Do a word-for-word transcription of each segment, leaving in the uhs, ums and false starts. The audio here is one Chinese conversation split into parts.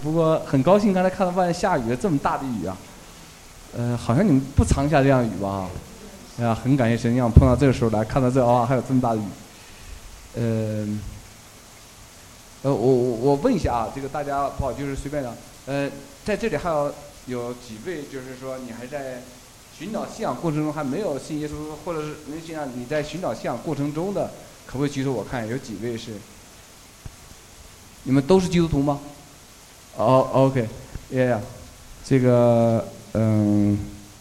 不过很高兴刚才看到外面下雨了，这么大的雨啊，呃，好像你们不常下这样雨吧？哎呀，很感谢神，让我碰到这个时候来看到这啊，还有这么大的雨。呃，呃，我我我问一下啊，这个大家不好，就是随便的，呃，在这里还有有几位，就是说你还在寻找信仰过程中还没有信耶稣，或者是没信仰你在寻找信仰过程中的，可不可以举手？我看有几位是，你们都是基督徒吗？哦、oh, ，OK，yeah， 这个嗯，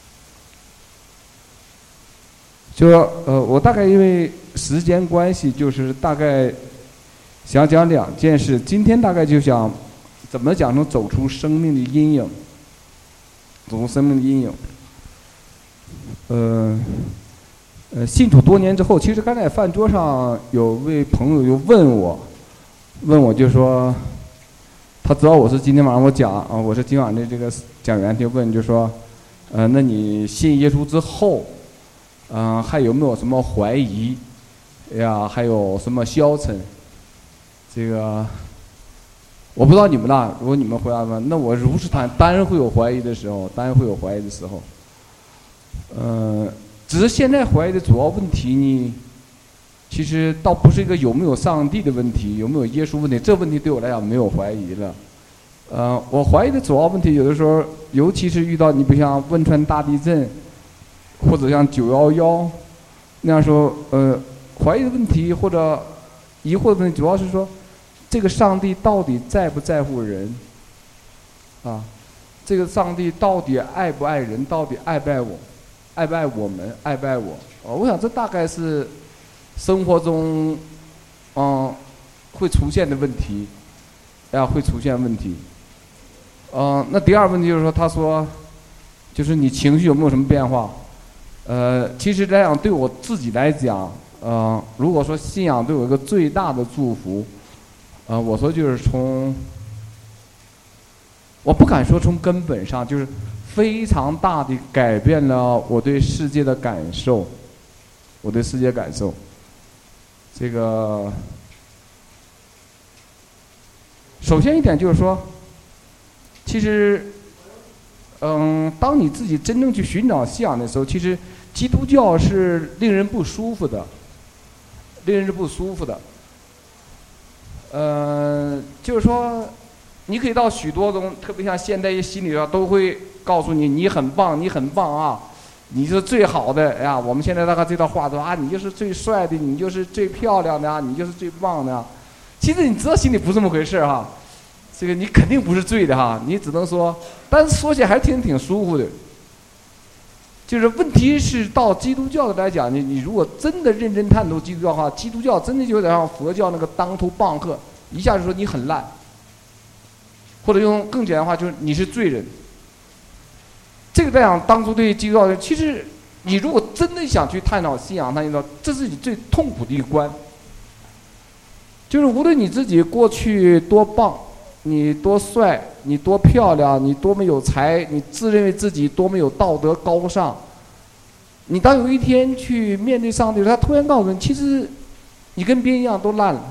就说呃，我大概因为时间关系，就是大概想讲两件事。今天大概就想怎么讲能走出生命的阴影，走出生命的阴影。呃呃，信主多年之后，其实刚才饭桌上有位朋友就问我，问我就说。他知道我是今天晚上我讲啊，我是今晚的这个讲员，就问就说，呃，那你信耶稣之后，嗯、呃，还有没有什么怀疑呀？还有什么消沉？这个我不知道你们啦。如果你们回答吧，那我如实谈，当然会有怀疑的时候，当然会有怀疑的时候。呃，只是现在怀疑的主要问题呢，其实倒不是一个有没有上帝的问题，有没有耶稣问题，这问题对我来讲没有怀疑了。呃，我怀疑的主要问题，有的时候，尤其是遇到你比如像汶川大地震，或者像九幺幺那样说，呃，怀疑的问题或者疑惑的问题，主要是说，这个上帝到底在不在乎人？啊，这个上帝到底爱不爱人？到底爱不爱我？爱不爱我们？爱不爱我？哦，我想这大概是。生活中，嗯，会出现的问题，呀，会出现问题。嗯，那第二个问题就是说，他说，就是你情绪有没有什么变化？呃，其实来讲，对我自己来讲，呃，如果说信仰对我一个最大的祝福，呃，我说就是从，我不敢说从根本上，就是非常大的改变了我对世界的感受，我对世界感受。这个，首先一点就是说，其实，嗯，当你自己真正去寻找信仰的时候，其实基督教是令人不舒服的，令人是不舒服的。呃，就是说，你可以到许多种，特别像现代心理上都会告诉你，你很棒，你很棒啊。你是最好的，哎呀！我们现在大概这套话说啊，你就是最帅的，你就是最漂亮的啊，你就是最棒的啊。其实你知道心里不是这么回事哈，这个你肯定不是最的哈，你只能说，但是说起来还挺挺舒服的。就是问题是到基督教的来讲，你你如果真的认真探讨基督教的话，基督教真的就有点像佛教那个当头棒喝，一下就说你很烂，或者用更简单的话就是你是罪人。这个来讲，当初对基督教，其实你如果真的想去探讨信仰，他就说这是你最痛苦的一关。就是无论你自己过去多棒，你多帅，你多漂亮，你多么有才，你自认为自己多么有道德高尚，你当有一天去面对上帝，他突然告诉你，其实你跟别人一样都烂了，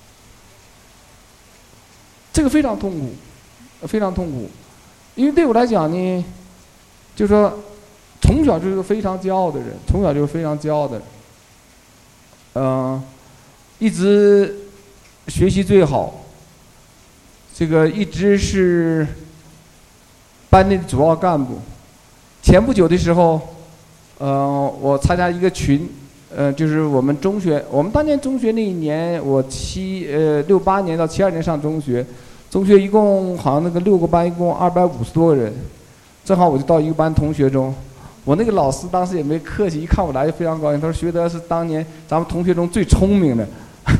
这个非常痛苦，非常痛苦。因为对我来讲呢。就是说，从小就是个非常骄傲的人，从小就是非常骄傲的人，嗯、呃，一直学习最好，这个一直是班内的主要干部。前不久的时候，呃，我参加一个群，呃，就是我们中学，我们当年中学那一年，我七呃六八年到七二年上中学，中学一共好像那个六个班，一共二百五十多个人。正好我就到一个班同学中，我那个老师当时也没客气，一看我来就非常高兴，他说学德是当年咱们同学中最聪明的，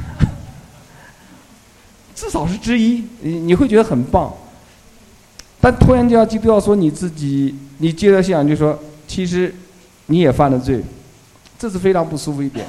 至少是之一，你你会觉得很棒。但突然间基督教说你自己，你接着想就说，其实你也犯了罪，这是非常不舒服一点。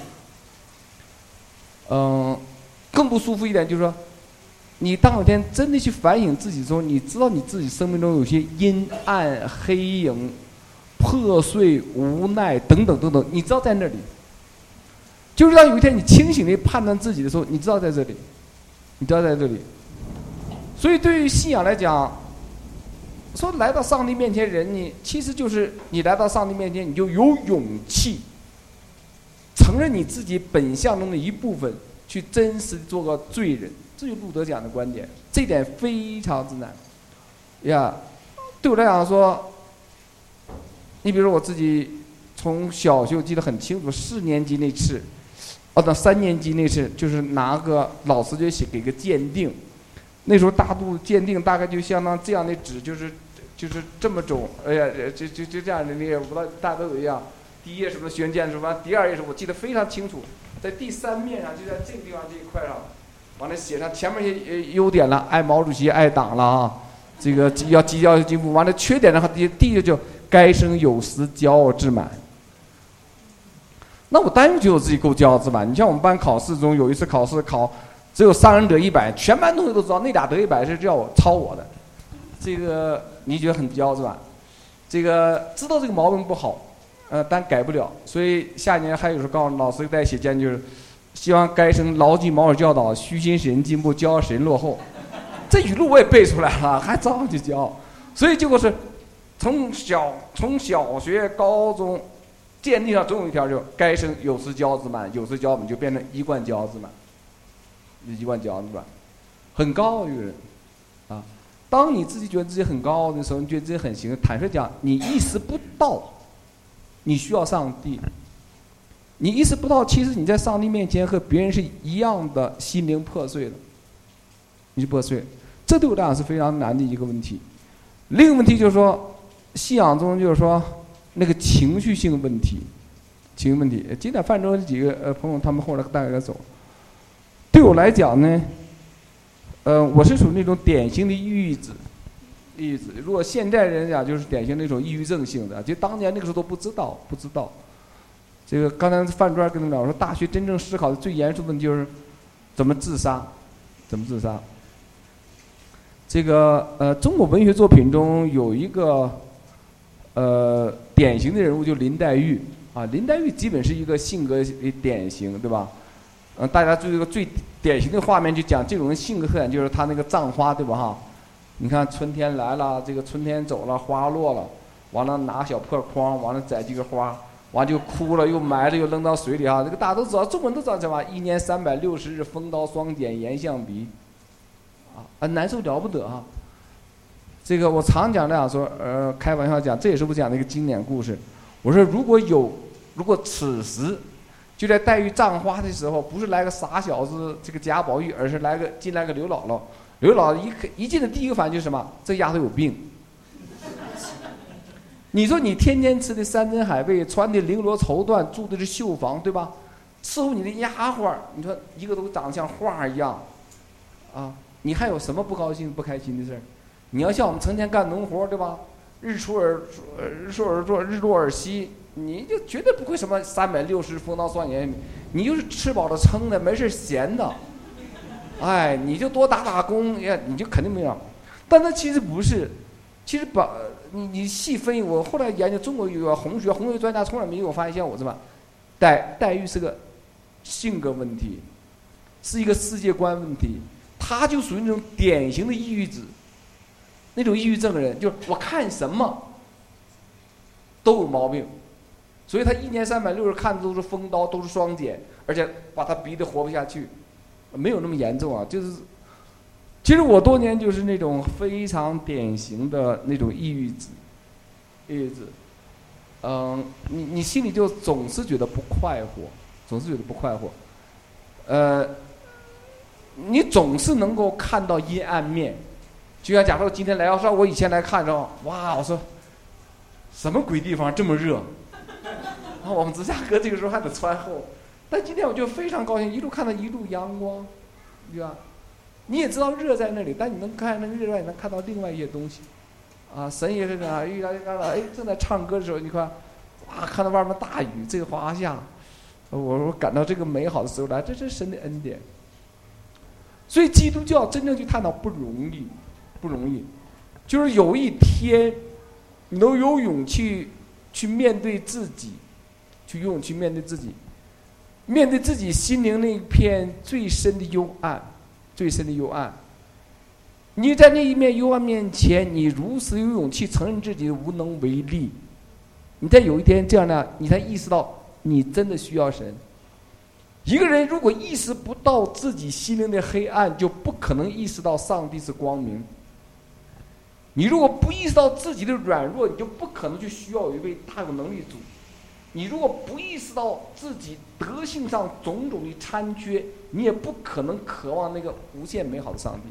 嗯，更不舒服一点就是说。你当有天真的去反省自己的时候，你知道你自己生命中有些阴暗、黑影、破碎、无奈等等等等，你知道在那里。就是当有一天你清醒地判断自己的时候，你知道在这里，你知道在这里。 所以对于信仰来讲，说来到上帝面前人，你其实就是你来到上帝面前，你就有勇气承认你自己本相中的一部分，去真实做个罪人。这就是路德讲的观点，这点非常之难呀。对我来讲说，你比如说我自己从小学我记得很清楚，四年级那次，哦，到三年级那次，就是拿个老师就写给个鉴定，那时候大度鉴定大概就相当这样的纸，就是就是这么种，哎呀，就就就这样的那个，我不知道大家都有一样。第一页什么学鉴什么，第二页是我记得非常清楚，在第三面上就在这个地方这一块上，完了写上前面一些优点了，爱毛主席爱党了啊，这个要绩效进步，完了缺点的话第第一个就该生有时骄傲自满。那我当然觉得我自己够骄傲自满。你像我们班考试中有一次考试考只有三人得一百，全班同学都知道那俩得一百是叫我抄我的，这个你觉得很骄傲自满，这个知道这个毛病不好。呃，但改不了，所以下年还有时候告诉老师在写建议，就是希望该生牢记毛主席教导，虚心使人进步，骄傲使人落后。这语录我也背出来了，还照样去骄傲。所以结果是，从小从小学、高中，鉴定上总有一条，就该生有时骄傲自满，有时骄傲自满就变成一贯骄傲自满，一贯骄傲自满，很高傲一个人，啊，当你自己觉得自己很高傲的时候，你觉得自己很行，坦率讲，你意识不到。你需要上帝，你意识不到，其实你在上帝面前和别人是一样的，心灵破碎的，你是破碎，这对我来讲是非常难的一个问题。另一个问题就是说，信仰中就是说那个情绪性问题，情绪问题。今天泛舟几个呃朋友，他们后来大概走。对我来讲呢，呃，我是属于那种典型的抑郁子。抑郁子，如果现代人讲就是典型那种抑郁症性的，就当年那个时候都不知道，不知道。这个刚才范专跟他们讲说，大学真正思考的最严肃的问题就是怎么自杀，怎么自杀。这个呃，中国文学作品中有一个呃典型的人物，就林黛玉啊，林黛玉基本是一个性格典型，对吧？嗯、呃，大家对这个最典型的画面就讲这种人性格特点，就是他那个葬花，对吧？哈。你看春天来了，这个春天走了，花落了，完了拿小破筐，完了摘几个花，完就哭了，又埋了，又扔到水里啊！这个大家都知道，中文都知道什么？一年三百六十日，风刀霜剪严象鼻，啊啊，难受了不得啊！这个我常讲这样说，呃，开玩笑讲，这也是我讲的一个经典故事。我说如果有，如果此时就在黛玉葬花的时候，不是来个傻小子这个贾宝玉，而是来个进来个刘姥姥。刘姥姥一一进的第一个反应就是什么？这丫头有病。你说你天天吃的山珍海味，穿的绫罗绸缎，住的是绣房，对吧？伺候你的丫鬟，你说一个都长得像画一样，啊，你还有什么不高兴、不开心的事儿？你要像我们成天干农活，对吧？日出而日出而作，日落而息，你就绝对不会什么三百六十风刀霜剪，你就是吃饱了撑的，没事闲的。哎，你就多打打工，呀，你就肯定没有。但那其实不是，其实把你你细分析，我后来研究中国有个红学，红学专家从来没有发现像我这么，黛黛玉是个性格问题，是一个世界观问题，他就属于那种典型的抑郁子，那种抑郁症的人，就是我看什么都有毛病，所以他一年三百六十看的都是风刀，都是双剪，而且把他逼得活不下去。没有那么严重啊，就是，其实我多年就是那种非常典型的那种抑郁子，抑郁子，嗯，你你心里就总是觉得不快活，总是觉得不快活，呃，你总是能够看到阴暗面，就像假如今天来，要说我以前来看着，哇，我说什么鬼地方这么热，啊，我们芝加哥这个时候还得穿厚。但今天我就非常高兴，一路看到一路阳光，对吧？你也知道热在那里，但你能看那个热，也能看到另外一些东西，啊，神也是啊，遇到看到哎正在唱歌的时候，你看，哇，看到外面大雨，这个华夏，我我感到这个美好的时候来，这是神的恩典。所以基督教真正去探讨不容易，不容易，就是有一天，你都有勇气去面对自己，去有勇气面对自己。面对自己心灵那一片最深的幽暗，最深的幽暗， 你在那一面幽暗面前，你如此有勇气承认自己无能为力，你在有一天这样呢，你才意识到你真的需要神。一个人如果意识不到自己心灵的黑暗，就不可能意识到上帝是光明。你如果不意识到自己的软弱，你就不可能去需要有一位大有能力主。你如果不意识到自己德性上种种的残缺，你也不可能渴望那个无限美好的上帝。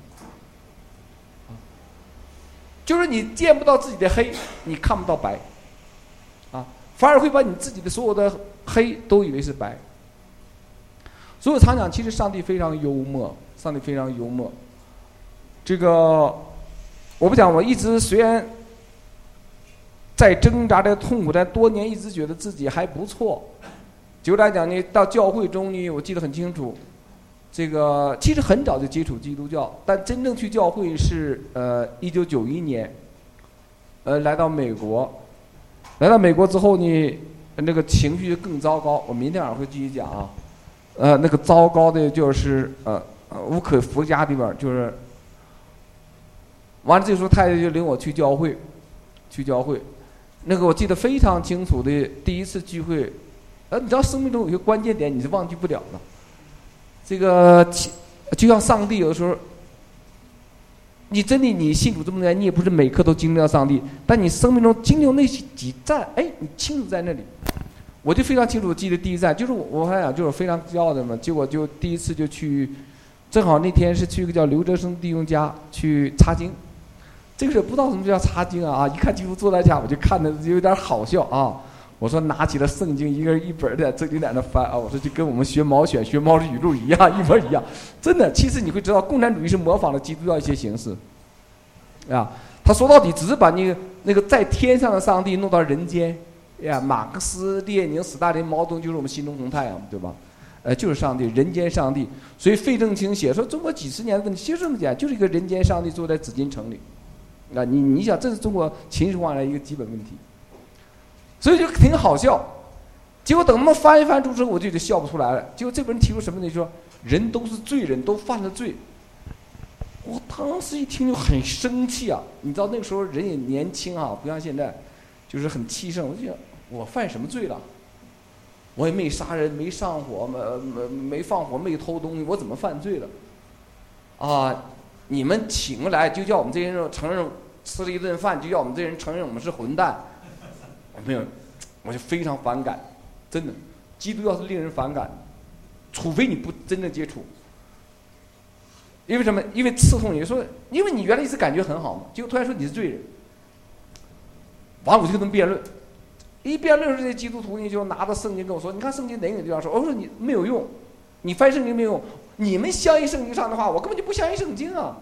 就是你见不到自己的黑，你看不到白，啊，反而会把你自己的所有的黑都以为是白。所以我常讲，其实上帝非常幽默，上帝非常幽默。这个我不讲，我一直虽然在挣扎在痛苦，但多年一直觉得自己还不错。就来讲呢，到教会中呢，我记得很清楚。这个其实很早就接触基督教，但真正去教会是呃一九九一年，呃来到美国，来到美国之后呢，那个情绪更糟糕。我明天晚上会继续讲啊，呃那个糟糕的就是呃无可复加的地方，就是完了这时候太太就领我去教会，去教会，那个我记得非常清楚的第一次聚会，呃你知道生命中有些关键点你是忘记不了的。这个就像上帝有的时候，你真的你信主这么多年，你也不是每刻都经历到上帝，但你生命中经历那些几站，哎，你清楚在那里。我就非常清楚记得第一站，就是我我还想就是非常骄傲的嘛，结果就第一次就去，正好那天是去一个叫刘哲生弟兄家去查经，这个是不知道什么叫查经啊，一看基督坐在家，我就看的有点好笑啊。我说拿起了圣经，一个人一本的正经在那翻啊！我说就跟我们学毛选、学毛的语录一样，一模一样。真的，其实你会知道，共产主义是模仿了基督教一些形式，啊，他说到底只是把那个那个在天上的上帝弄到人间，呀，马克思、列宁、斯大林、毛泽东就是我们心中红太阳，对吧？呃，就是上帝，人间上帝。所以费正清写说，中国几十年的问题，其实这么讲，就是一个人间上帝坐在紫禁城里，啊，你你想，这是中国秦始皇的一个基本问题。所以就挺好笑，结果等他们翻一翻出之后，我就就笑不出来了。结果这本人提出什么呢？就说人都是罪人，都犯了罪。我当时一听就很生气啊！你知道那个时候人也年轻啊，不像现在，就是很气盛。我就想，我犯什么罪了？我也没杀人，没上火，没没没放火，没偷东西，我怎么犯罪了？啊！你们请来就叫我们这些人承认吃了一顿饭，就叫我们这些人承认我们是混蛋。没有，我就非常反感，真的，基督教是令人反感，除非你不真正接触。因为什么？因为刺痛你，说，因为你原来一直感觉很好嘛，结果突然说你是罪人，完了我就跟他们辩论，一辩论这些基督徒你就拿着圣经跟我说，你看圣经哪个地方说？我说你没有用，你翻圣经没有用，你们相信圣经上的话，我根本就不相信圣经啊。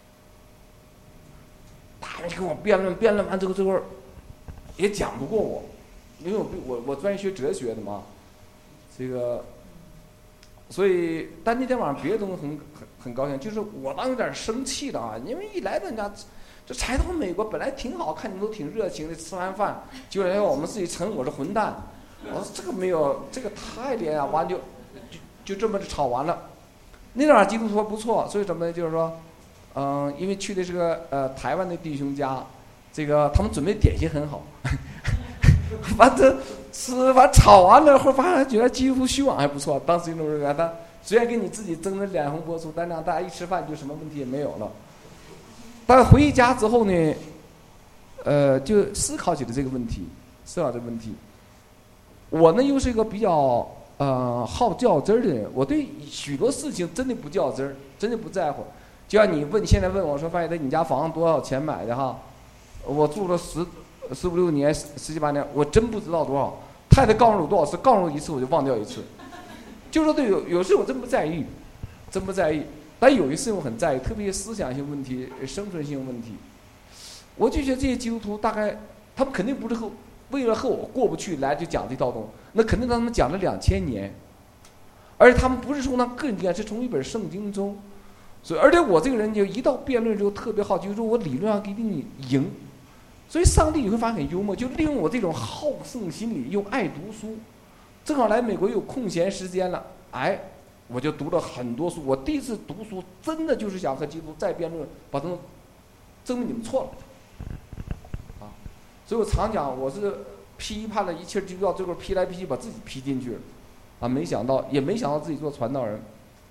他们就跟我辩论，辩论完之后，最后也讲不过我，因为我我我专业学哲学的嘛，这个，所以但那天晚上别的东西很很很高兴，就是我当时有点生气的啊，因为一来到人家，这才到美国本来挺好看，你们都挺热情的，吃完饭就来我们自己承认我是混蛋，我说这个没有，这个太厉害，完就就就这么就吵完了。那天晚上基督徒不错，所以什么呢？就是说，嗯、呃，因为去的是个呃台湾的弟兄家。这个他们准备点心很好，完这吃完炒完了后，发现觉得基督徒修养还不错。当时那种人，他虽然跟你自己争得脸红脖粗，但让大家一吃饭就什么问题也没有了。但回家之后呢，呃，就思考起了这个问题，思考这个问题。我呢又是一个比较呃好较真儿的人，我对许多事情真的不较真儿，真的不在乎。就像你问，现在问我说，发现你家房子多少钱买的哈？我住了十十五六年，十七八年，我真不知道多少。太太告诉我多少次，告诉我一次我就忘掉一次。就说对，有有时我真不在意，真不在意。但有一次我很在意，特别思想性问题、生存性问题。我就觉得这些基督徒大概，他们肯定不是和为了和我过不去来就讲这套东西，那肯定让他们讲了两千年，而且他们不是从他个人经验，是从一本圣经中。所以，而且我这个人就一到辩论之后特别好，就是说我理论上一定赢。所以上帝你会发现很幽默，就利用我这种好胜心理，用爱读书，正好来美国有空闲时间了，哎， 我就读了很多书。我第一次读书，真的就是想和基督再辩论，把他们证明你们错了。啊，所以我常讲，我是批判了一切基督教，最后批来批去，把自己批进去了。啊，没想到，也没想到自己做传道人。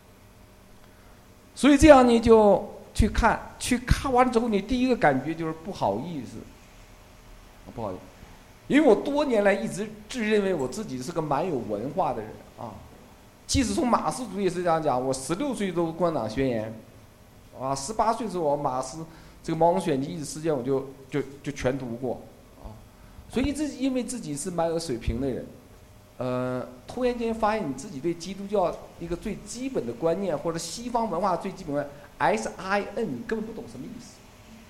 所以这样你就去看，去看完之后，你第一个感觉就是不好意思，不好意思，因为我多年来一直自认为我自己是个蛮有文化的人啊。即使从马克思主义是这样讲，我十六岁都共产党宣言，啊，十八岁时候我马克思这个毛泽东选集一时间我就就就全读过，啊，所以自己因为自己是蛮有水平的人，呃，突然间发现你自己对基督教一个最基本的观念，或者西方文化最基本的 S I N， 你根本不懂什么意思。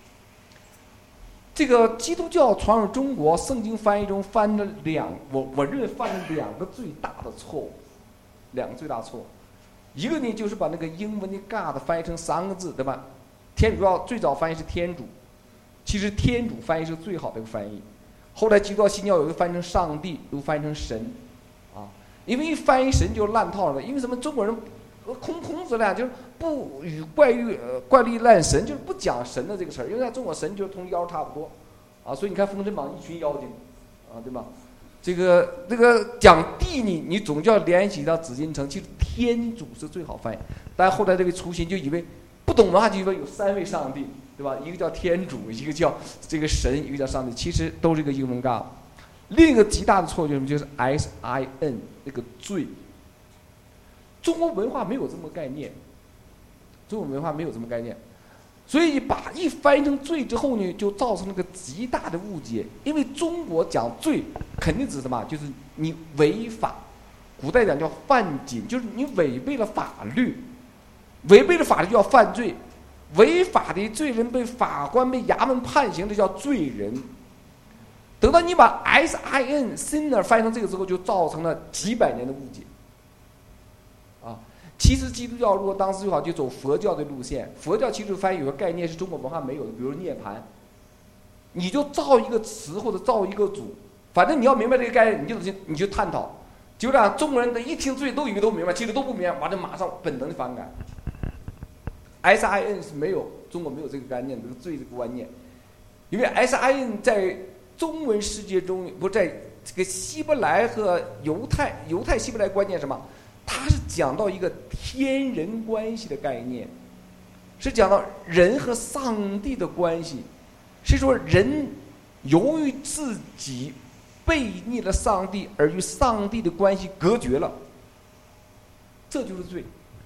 这个基督教传入中国，圣经翻译中翻了两，我我认为犯了两个最大的错误。两个最大错，一个呢就是把那个英文的 God 翻译成三个字，对吧？天主教最早翻译是天主，其实天主翻译是最好的一个翻译。后来基督教新教有一个翻译成上帝，有翻译成神，啊，因为一翻译神就烂套了。因为什么？中国人孔孔子俩就是不与怪欲呃怪力乱神，就是不讲神的这个词儿，因为在中国神就是同妖差不多，啊，所以你看《封神榜》一群妖精，啊，对吧？这个这个讲地你你总叫联系到紫禁城，其实天主是最好翻译。但后来这位雏形就以为不懂文化，就以为有三位上帝，对吧？一个叫天主，一个叫这个神，一个叫上帝，其实都是一个英文God。另一个极大的错误就是就是 S I N 那个罪。中国文化没有这么概念，中国文化没有这么概念。所以把一翻译成罪之后呢，就造成了个极大的误解。因为中国讲罪，肯定指什么？就是你违法，古代讲叫犯禁，就是你违背了法律，违背了法律就要犯罪，违法的罪人被法官被衙门判刑，这叫罪人。等到你把 S I N sinner 翻译成这个之后，就造成了几百年的误解。啊。其实基督教如果当时最好就走佛教的路线，佛教其实翻译有个概念是中国文化没有的，比如涅槃，你就造一个词或者造一个主，反正你要明白这个概念，你就你就探讨。就这样，中国人的一听罪都以为都明白，其实都不明白，完了马上本能的反感。S I N 是没有，中国没有这个概念，这个罪这个观念，因为 S I N 在中文世界中，不在这个希伯来和犹太犹太希伯来观念什么？它是讲到一个天人关系的概念，是讲到人和上帝的关系，是说人由于自己背逆了上帝而与上帝的关系隔绝了，这就是罪。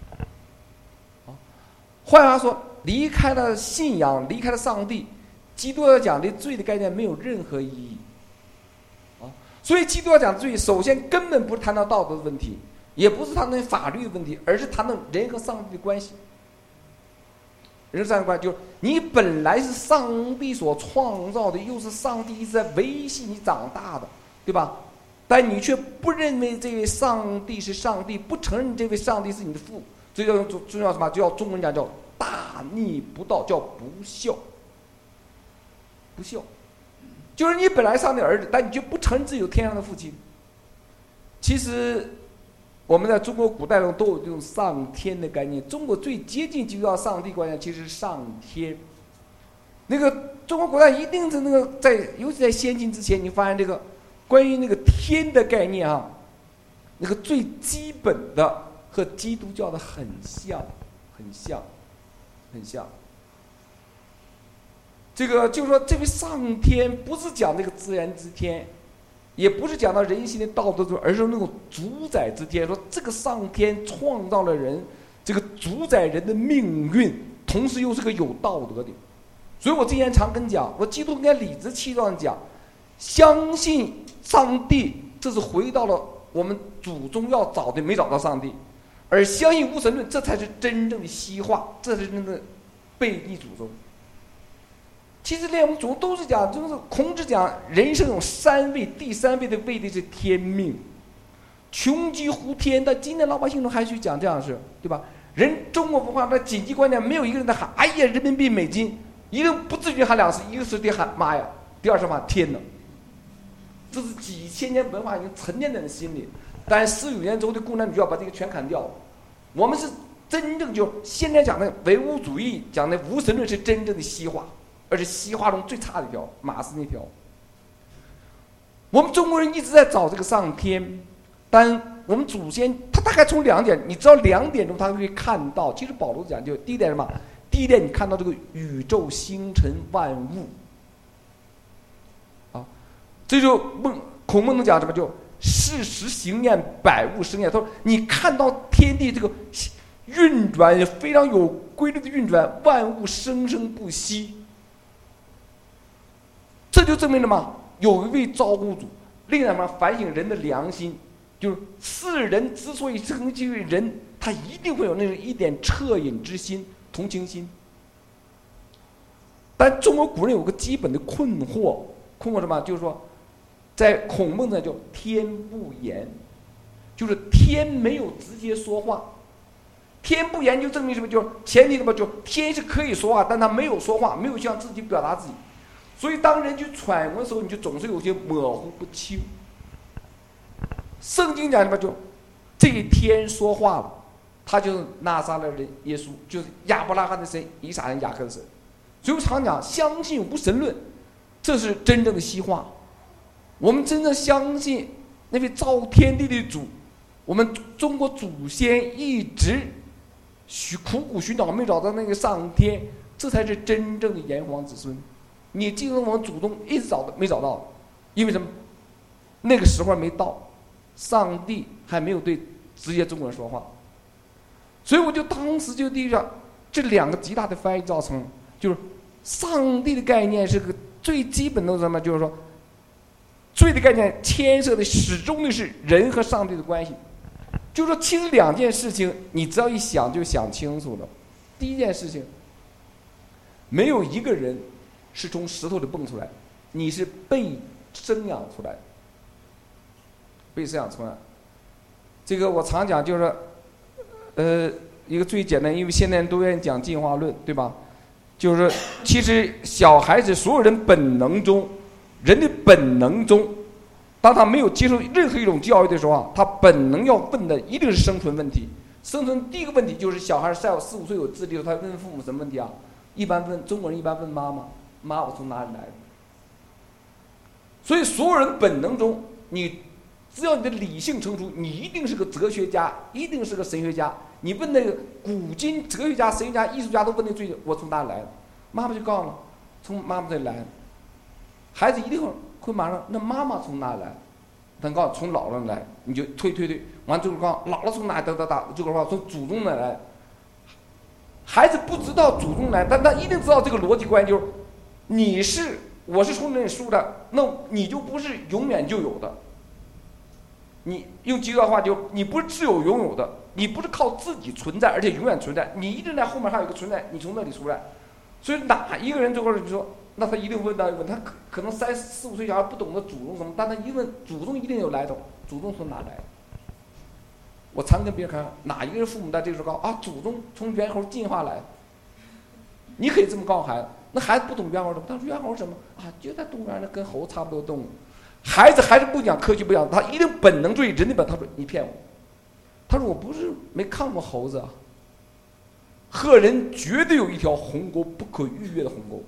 换句话说，离开了信仰，离开了上帝，基督教讲的罪的概念没有任何意义。所以基督教讲罪，首先根本不是谈到道德的问题，也不是谈到法律的问题，而是谈到人和上帝的关系。人和上帝的关系就是你本来是上帝所创造的，又是上帝一直在维系你长大的，对吧？但你却不认为这位上帝是上帝，不承认这位上帝是你的父，这叫用这叫什么？就叫中文讲叫大逆不道，叫不孝。不孝就是你本来上帝儿子，但你就不承认自己有天上的父亲。其实我们在中国古代中都有这种上天的概念，中国最接近基督教上帝观念其实是上天。那个中国古代一定是那个在，尤其在先秦之前，你发现这个关于那个天的概念啊，那个最基本的和基督教的很像，很像，很像。这个就是说，这位上天不是讲这个自然之天，也不是讲到人性的道德之，而是那种主宰之天。说这个上天创造了人，这个主宰人的命运，同时又是个有道德的。所以我之前常跟讲，我基督应该理直气壮讲，相信上帝，这是回到了我们祖宗要找的没找到上帝；而相信无神论，这才是真正的西化，这是真正的背逆祖宗。其实连我们祖宗都是讲，就是孔子讲人生有三位，第三位的位的是天命，穷极乎天。但今天老百姓中还去讲这样的事，对吧？人中国文化的紧急观念，没有一个人在喊哎呀人民币美金，一个不至于喊两次，一个是得喊妈呀，第二是喊天哪。这是几千年文化已经沉淀在人心里，但十五年之后的共产主义要把这个全砍掉， 我们是真正就现在讲的唯物主义，讲的无神论是真正的西化，而是西化中最差的一条，马斯那条。我们中国人一直在找这个上天，但我们祖先他大概从两点，你知道两点钟他可以看到。其实保罗讲就第一点什么？第一点你看到这个宇宙星辰万物，啊，这就孟孔孟能讲什么？就事实行验，百物生验。他说你看到天地这个运转非常有规律的运转，万物生生不息，这就证明了嘛，有一位造物主。另外嘛，反省人的良心，就是世人之所以成就为人，他一定会有那种一点恻隐之心、同情心。但中国古人有个基本的困惑，困惑什么？就是说，在孔孟呢叫天不言，就是天没有直接说话。天不言就证明什么？就是前提什么？就天是可以说话，但他没有说话，没有向自己表达自己。所以当人去揣摩的时候，你就总是有些模糊不清。圣经讲什么？就这一天说话了，他就是拿撒勒人耶稣，就是亚伯拉罕的神、以撒人、雅各的神。所以我常讲，相信无神论，这是真正的西化。我们真正相信那位造天地的主，我们中国祖先一直苦苦寻找没找到那个上天，这才是真正的炎黄子孙。你记得我们祖宗一直找的没找到，因为什么？那个时候没到，上帝还没有对直接中国人说话，所以我就当时就第一个这两个极大的翻译造成，就是上帝的概念是个最基本的什么？就是说，罪的概念牵涉的始终的是人和上帝的关系。就是说，其实两件事情，你只要一想就想清楚了。第一件事情，没有一个人是从石头里蹦出来，你是被生养出来，被生养出来。这个我常讲，就是说，呃，一个最简单，因为现在人都愿意讲进化论，对吧？就是说，其实小孩子所有人本能中，人的本能中，当他没有接受任何一种教育的时候啊，他本能要问的一定是生存问题。生存第一个问题就是小孩在四五岁有智力的时候，他问父母什么问题啊？一般问中国人一般问妈妈。妈，我从哪里来的？所以所有人本能中，你只要你的理性成熟，你一定是个哲学家，一定是个神学家。你问那个古今哲学家、神学家、艺术家都问的最，我从哪里来的？妈妈就告诉了，从妈妈这里来的。孩子一定会会马上，那妈妈从哪里来？他告诉从姥姥来，你就推推推，完最后告诉姥姥从哪里得得得，就告诉从祖宗那来。孩子不知道祖宗来，但他一定知道这个逻辑关系，就是你是我是从那里输的，那你就不是永远就有的。你用基督的话就，你不是自有拥有的，你不是靠自己存在，而且永远存在，你一定在后面还有一个存在，你从那里出来。所以哪一个人这块儿就说，那他一定问到一个问，他可可能三四五岁小孩不懂得祖宗什么，但他一问祖宗一定有来头，祖宗从哪来？我常跟别人看，哪一个人父母在这个时候告诉啊，祖宗从猿猴进化来，你可以这么告诉孩子。那孩子不懂猿猴什么？他说猿猴什么啊？就在动物园，那跟猴差不多动物。孩子还是不讲科学，不讲，他一定本能对人的本。他说你骗我，他说我不是没看过猴子啊。赫人绝对有一条鸿沟，不可逾越的鸿沟。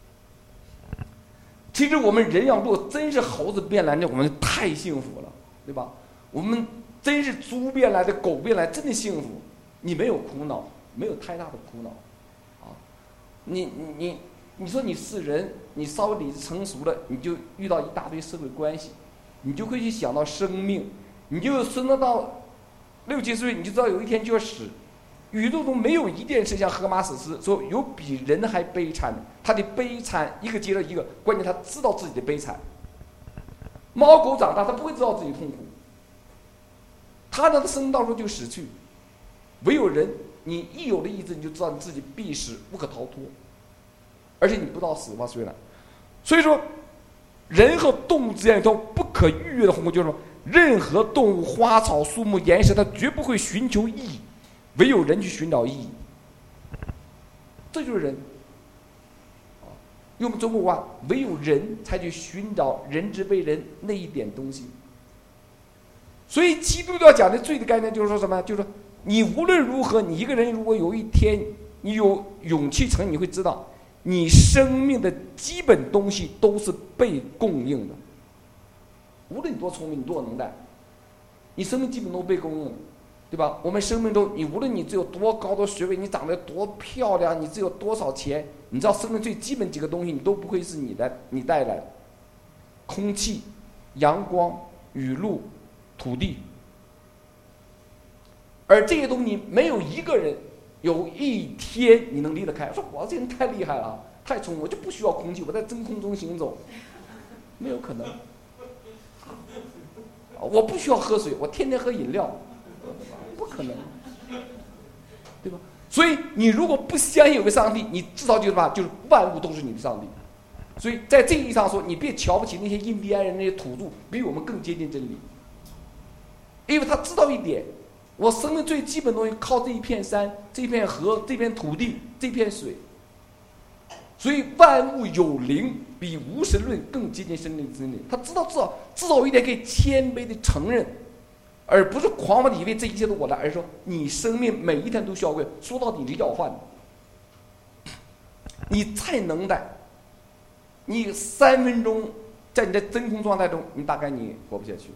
其实我们人要如果真是猴子变来的，我们太幸福了，对吧？我们真是猪变来的，狗变来，真的幸福。你没有苦恼，没有太大的苦恼，啊，你你你。你说你是人，你稍微理智成熟了，你就遇到一大堆社会关系，你就会去想到生命，你就生得到六七岁，你就知道有一天就要死。宇宙中没有一件事像荷马史诗说有比人还悲惨的，他的悲惨一个接着一个，关键他知道自己的悲惨。猫狗长大，他不会知道自己痛苦，他呢，他生到时候就死去。唯有人，你一有了意志，你就知道你自己必死，不可逃脱。而且你不知道死亡虽然，所以说，人和动物之间有一条不可逾越的鸿沟，就是说，任何动物、花草、树木、岩石，它绝不会寻求意义，唯有人去寻找意义。这就是人。用中国话，唯有人才去寻找人之为人那一点东西。所以基督教讲的罪的概念就是说什么？就是说， 你无论如何，你一个人如果有一天你有勇气承认，你会知道，你生命的基本东西都是被供应的。无论你多聪明，你多能耐，你生命基本都被供应的，对吧？我们生命中，你无论你只有多高的学位，你长得多漂亮，你只有多少钱，你知道生命最基本几个东西，你都不会是你的，你带来的。空气、阳光、雨露、土地，而这些东西没有一个人有一天你能离得开。说我这人太厉害了，太聪明，我就不需要空气，我在真空中行走，没有可能。我不需要喝水，我天天喝饮料，不可能，对吧？所以你如果不相信有个上帝，你至少就是吧，就是万物都是你的上帝。所以在这个意义上说，你别瞧不起那些印第安人那些土著，比我们更接近真理，因为他知道一点，我生命最基本的东西靠这一片山、这片河、这片土地、这片水。所以万物有灵比无神论更接近生命真理。他知道至少至少有一点可以谦卑的承认，而不是狂妄的以为这一切都我来，而是说你生命每一天都需要贵。说到底你是要饭的，你再能耐，你三分钟在你的真空状态中，你大概你活不下去。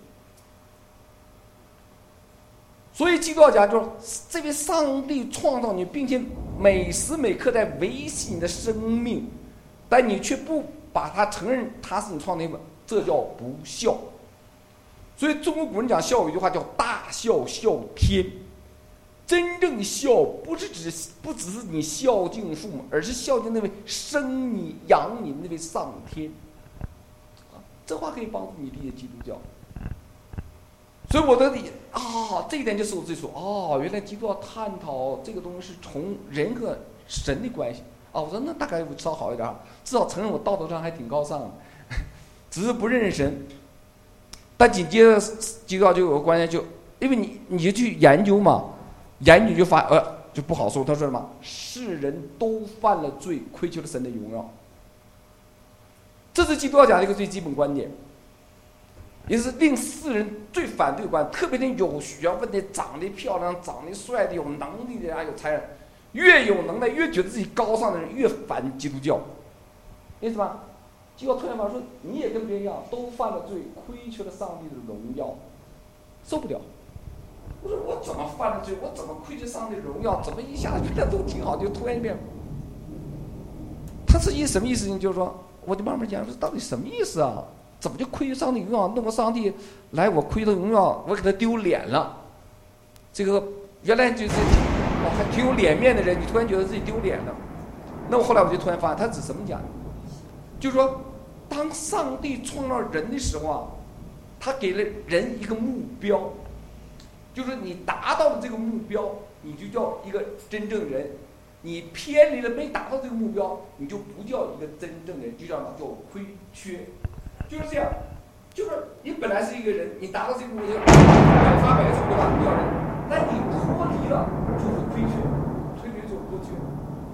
所以基督教讲就是这位上帝创造你，并且每时每刻在维系你的生命，但你却不把它承认他是你创造的，这叫不孝。所以中国古人讲孝有一句话叫大孝孝天。真正的孝不是指不只是你孝敬父母，而是孝敬那位生你养你的那位上天。这话可以帮助你理解基督教。所以我的理啊，这一点就是我最说哦，原来基督教探讨这个东西是从人和神的关系啊。我说那大概我至少好一点，至少承认我道德上还挺高尚的，只是不认识神。但紧接着基督教就有个观念，就因为你你就去研究嘛，研究就发呃就不好说。他说什么？世人都犯了罪，亏缺了神的荣耀。这是基督教讲的一个最基本观点。也是令世人最反对的观点，特别是有学问的、长得漂亮、长得帅的、有能力的呀、有才能，越有能耐、越觉得自己高尚的人，越反基督教。为什么？基督教突然发说，你也跟别人一样，都犯了罪，亏缺了上帝的荣耀，受不了。我说我怎么犯了罪？我怎么亏缺上帝的荣耀？怎么一下子觉得都挺好，就突然变？他是一什么意思呢？就是说，我就慢慢讲，说到底什么意思啊？怎么就亏缺上帝荣耀？弄个上帝来，我亏了荣耀，我给他丢脸了。这个原来就是哦还挺有脸面的人，你突然觉得自己丢脸了。那我后来我就突然发现，他指什么讲？就是说，当上帝创造人的时候啊，他给了人一个目标，就是你达到了这个目标，你就叫一个真正人；你偏离了没达到这个目标，你就不叫一个真正人，就叫什么？叫亏缺。就是这样，就是你本来是一个人，你达到这个目标，百发百中对吧？你叫人，但你脱离了就是亏缺，亏缺就是脱缺。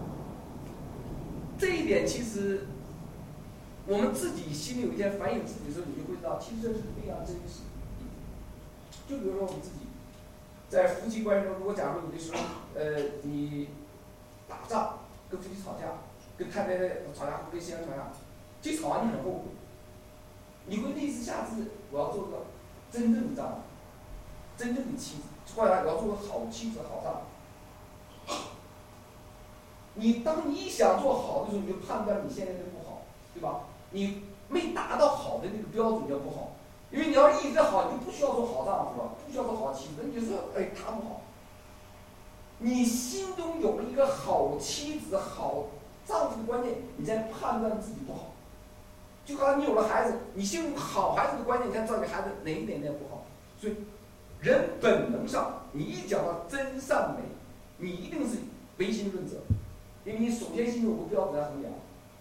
这一点其实我们自己心里有一天反省自己的时候，你就会知道，其实这是非常真实。就比如说我们自己在夫妻关系中，如果假如有的时候，呃，你打仗跟夫妻吵架，跟太太吵架，跟先生吵架，这吵完你很后悔。你会立志下次我要做个真正的丈夫，真正的妻子，或者我要做个好妻子、好丈夫。你当你一想做好的时候，你就判断你现在的不好，对吧？你没达到好的那个标准叫不好，因为你要一直好，你就不需要做好丈夫了，不需要做好妻子。你就说，哎，他不好。你心中有了一个好妻子、好丈夫的观念，你再判断自己不好。就好像你有了孩子，你心中好孩子的观念，你才知道你孩子哪一点点不好。所以，人本能上，你一讲到真善美，你一定是唯心论者，因为你首先心中有个标准来衡量。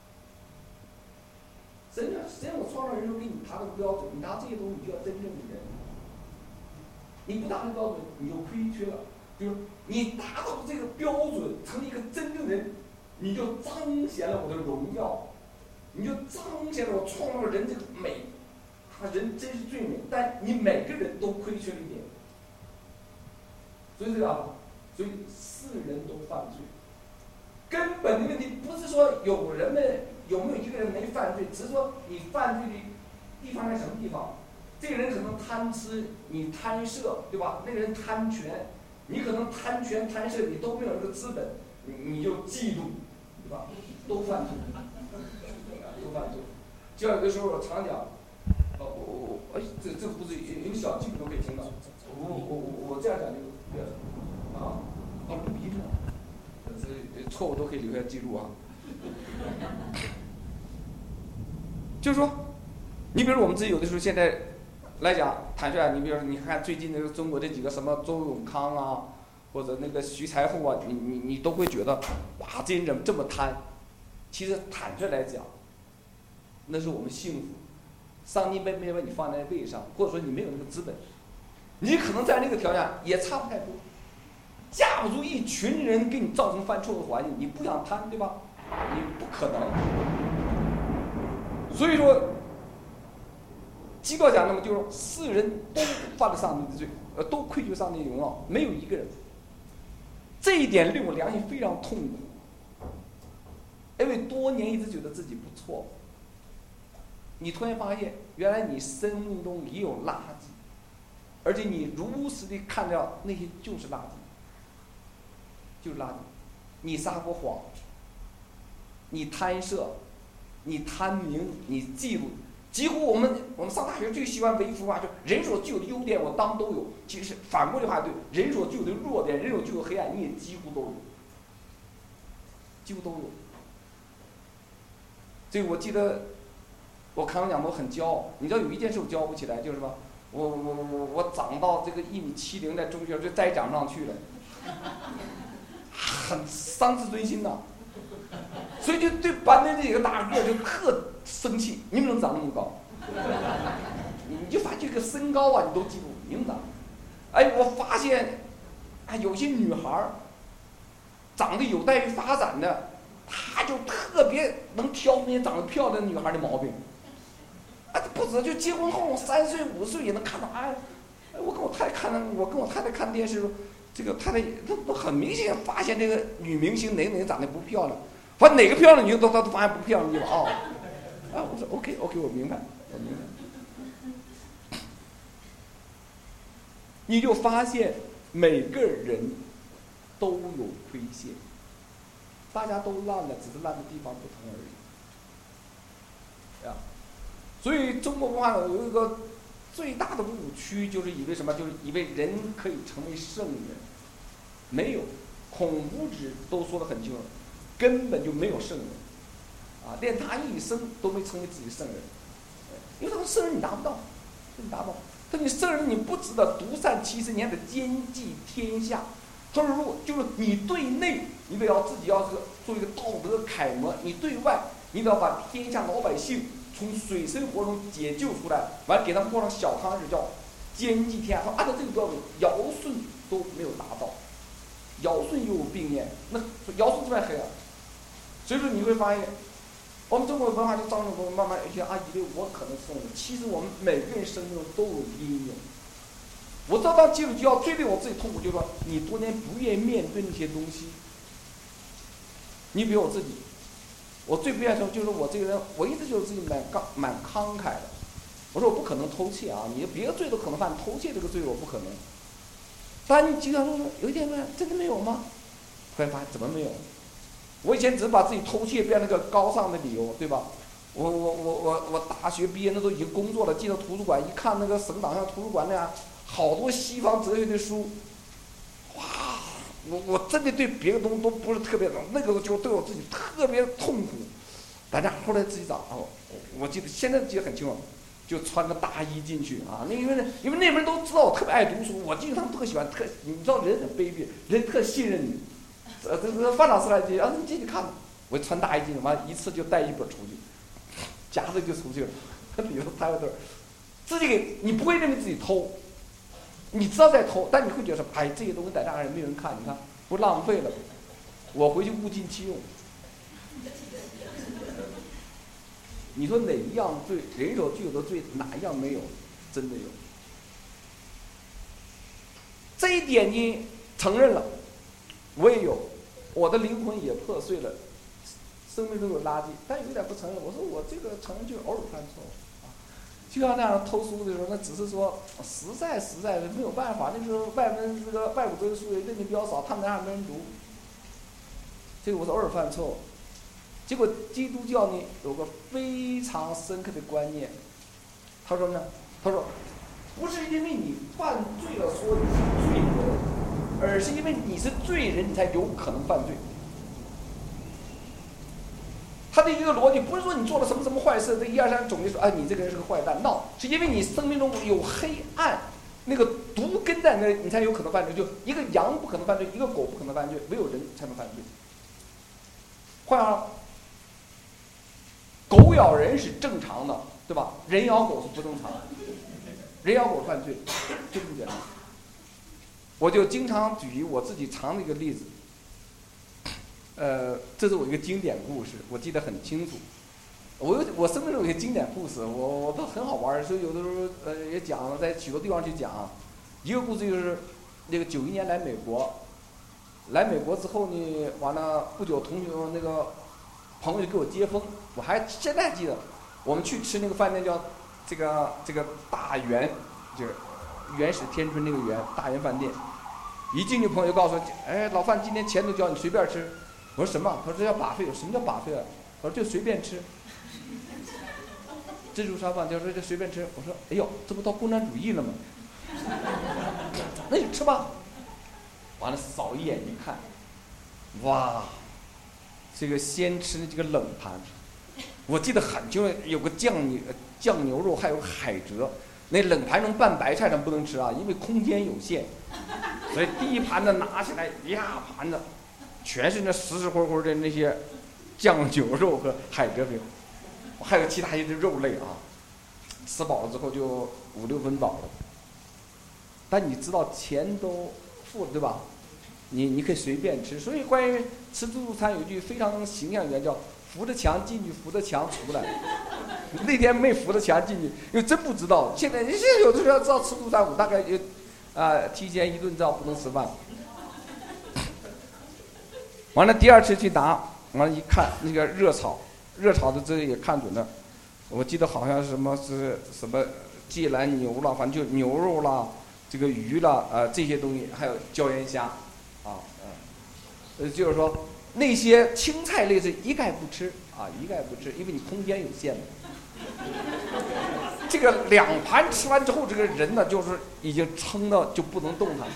神讲，实际上我创造人就给你达到标准，你达到这些东西，你就叫真正的人。你不达到标准，你就亏缺了。就是你达到这个标准，成为一个真正人，你就彰显了我的荣耀。你就彰显了我创造人这个美，他人真是最美，但你每个人都亏缺了一点。所以这个啊， 所以世人都犯罪。根本的问题不是说有人们有没有一个人没犯罪，只是说你犯罪的地方在什么地方。这个人可能贪吃，你贪色，对吧？那个人贪权，你可能贪权贪色，你都没有这个资本，你你就嫉妒，对吧？都犯罪，都犯罪。就像有的时候我常讲，哦，我我哎，这这不是有小记录都可以听到。我我我我这样讲就不要啊，哦，录音呢，这错误都可以留下记录啊。就是说，你比如我们自己有的时候现在来讲坦率啊，你比如说你看最近那个中国这几个什么周永康啊，或者那个徐才厚啊，你你你都会觉得哇，这人怎么这么贪？其实坦率来讲，那是我们幸福。上帝没没把你放在位上，或者说你没有那个资本，你可能在那个条件也差不太多。架不住一群人给你造成犯错的环境，你不想贪，对吧？你不可能。所以说，基督讲那么就是说，世人都犯了上帝的罪，呃，都愧疚上帝的荣耀，没有一个人。这一点令我良心非常痛苦，因为多年一直觉得自己不错。你突然发现，原来你生命中也有垃圾，而且你如实的看到那些就是垃圾，就是垃圾。你撒过谎，你贪色，你贪名，你嫉妒。几乎我们我们上大学最喜欢背一幅话，就人所具有的优点我当都有。其实反过来话对，人所具有的弱点，人所具有的黑暗，你也几乎都有，几乎都有。这个我记得。我看我讲我很骄傲，你知道有一件事我骄傲不起来，就是什么？我我我我长到这个一米七零，在中学就再长上去了，很伤自尊心呐。所以就对班的这个大个就特生气，你们能长那么高？你就发现这个身高啊，你都记住，你们长。哎，我发现，哎，有些女孩长得有待于发展的，她就特别能挑那些长得漂亮的女孩的毛病。啊，不止，就结婚后三岁五岁也能看到。哎，我跟我太太看，我跟我太太看电视，这个太太都都很明显发现这个女明星哪个哪个长得不漂亮，反正哪个漂亮女星都她都发现不漂亮，对吧？哦，啊，我说 OK OK， 我明白，我明白。你就发现每个人都有亏陷，大家都烂了，只是烂的地方不同而已。啊。所以中国文化有一个最大的误区，就是以为什么？就是以为人可以成为圣人。没有，孔夫子都说得很清楚，根本就没有圣人，啊，连他一生都没成为自己圣人，因为他说圣人你达不到，你达不到。他说你圣人你不值得独善其身，你还得兼济天下。他说如果就是你对内，你得要自己要是做一个道德楷模；你对外，你得要把天下老百姓从水深火中解救出来，完给他们过上小康日，叫兼济天下。按照这个标准，尧舜都没有达到，尧舜又有病念，那尧舜之外黑暗。所以说你会发现，我们中国文化就造成我慢慢一些啊，以为我可能是圣人，其实我们每个人生命中都有阴影。我知道当基督教最令我自己痛苦，就是说你多年不愿意面对那些东西。你比如我自己。我最不愿意说，就是我这个人，我一直觉得自己蛮刚蛮慷慨的。我说我不可能偷窃啊，你别的罪都可能犯，偷窃这个罪我不可能。但你经常说有一点问，真的没有吗？突然发现怎么没有？我以前只是把自己偷窃变成个高尚的理由，对吧？我我我我我大学毕业那都已经工作了，进到图书馆一看，那个省党校图书馆那样好多西方哲学的书，哇！我我真的对别的东西都不是特别懂，那个就对我自己特别痛苦。大家后来自己找啊，我我记得现在记得很清楚，就穿个大衣进去啊。那因为因为那边人都知道我特别爱读书，我进去他们特喜欢，特你知道人很卑鄙，人特信任你。呃，这个范老师来进，啊，你进去看，我穿大衣进去，完一次就带一本出去，夹着就出去了，里头拍了对，自己给你不会认为自己偷。你知道在偷，但你会觉得哎，这些东西在那儿没有人看，你看不浪费了，我回去物尽其用。你说哪一样罪，人所具有的罪，哪一样没有？真的有。这一点你承认了， 我也有，我的灵魂也破碎了，生命中有垃圾，但有点不承认。我说我这个承认就偶尔犯错误啊，就像那样偷书的时候，那只是说实在实在的没有办法。那时候外文这个外国文的书也认的比较少，他们那儿没人读。这个我是偶尔犯错误。结果基督教呢有个非常深刻的观念，他说呢，他说不是因为你犯罪了说你是罪人，而是因为你是罪人，你才有可能犯罪。他的一个逻辑不是说你做了什么什么坏事，这一二三总结说，哎，你这个人是个坏蛋。no， 是因为你生命中有黑暗，那个毒根在那，你才有可能犯罪。就一个羊不可能犯罪，一个狗不可能犯罪，唯有人才能犯罪。换句话，狗咬人是正常的，对吧？人咬狗是不正常的，人咬狗犯罪，就这么简单。我就经常举我自己常的一个例子。呃，这是我一个经典故事，我记得很清楚。我有我生命中有些经典故事，我我都很好玩，所以有的时候呃也讲了，在许多地方去讲。一个故事就是那个九一年来美国，来美国之后呢，完了不久同学那个朋友就给我接风，我还现在记得，我们去吃那个饭店叫这个这个大元，就是原始天春那个元大元饭店。一进去朋友就告诉我，哎，老范今天钱都交你随便吃。我说什么？他说这叫把费。什么叫把费啊？我说就随便吃。自助餐饭就说就随便吃。我说哎呦，这不到共产主义了吗？那就吃吧。完了扫一眼一看，哇，这个先吃这个冷盘，我记得很清楚，有个酱牛酱牛肉，还有海蜇。那冷盘中拌白菜咱不能吃啊，因为空间有限，所以第一盘子拿起来一大盘子。全是那实实乎乎的那些酱牛肉和海蜇饼，还有其他一些肉类啊。吃饱了之后就五六分饱了，但你知道钱都付了对吧？你你可以随便吃。所以关于吃自助餐有一句非常形象语言叫“扶着墙进去，扶着墙出来”。那天没扶着墙进去，因为真不知道。现在现在有的时候要知道吃自助餐，我大概就啊、呃、提前一顿知道不能吃饭。完了，第二次去拿，完了，一看那个热炒，热炒的这也看准了。我记得好像是什么是什么芥蓝牛了，反正就牛肉啦，这个鱼啦，呃，这些东西，还有椒盐虾，啊，嗯，呃，就是说那些青菜类是一概不吃啊，一概不吃，因为你空间有限嘛。这个两盘吃完之后，这个人呢，就是已经撑到就不能动弹。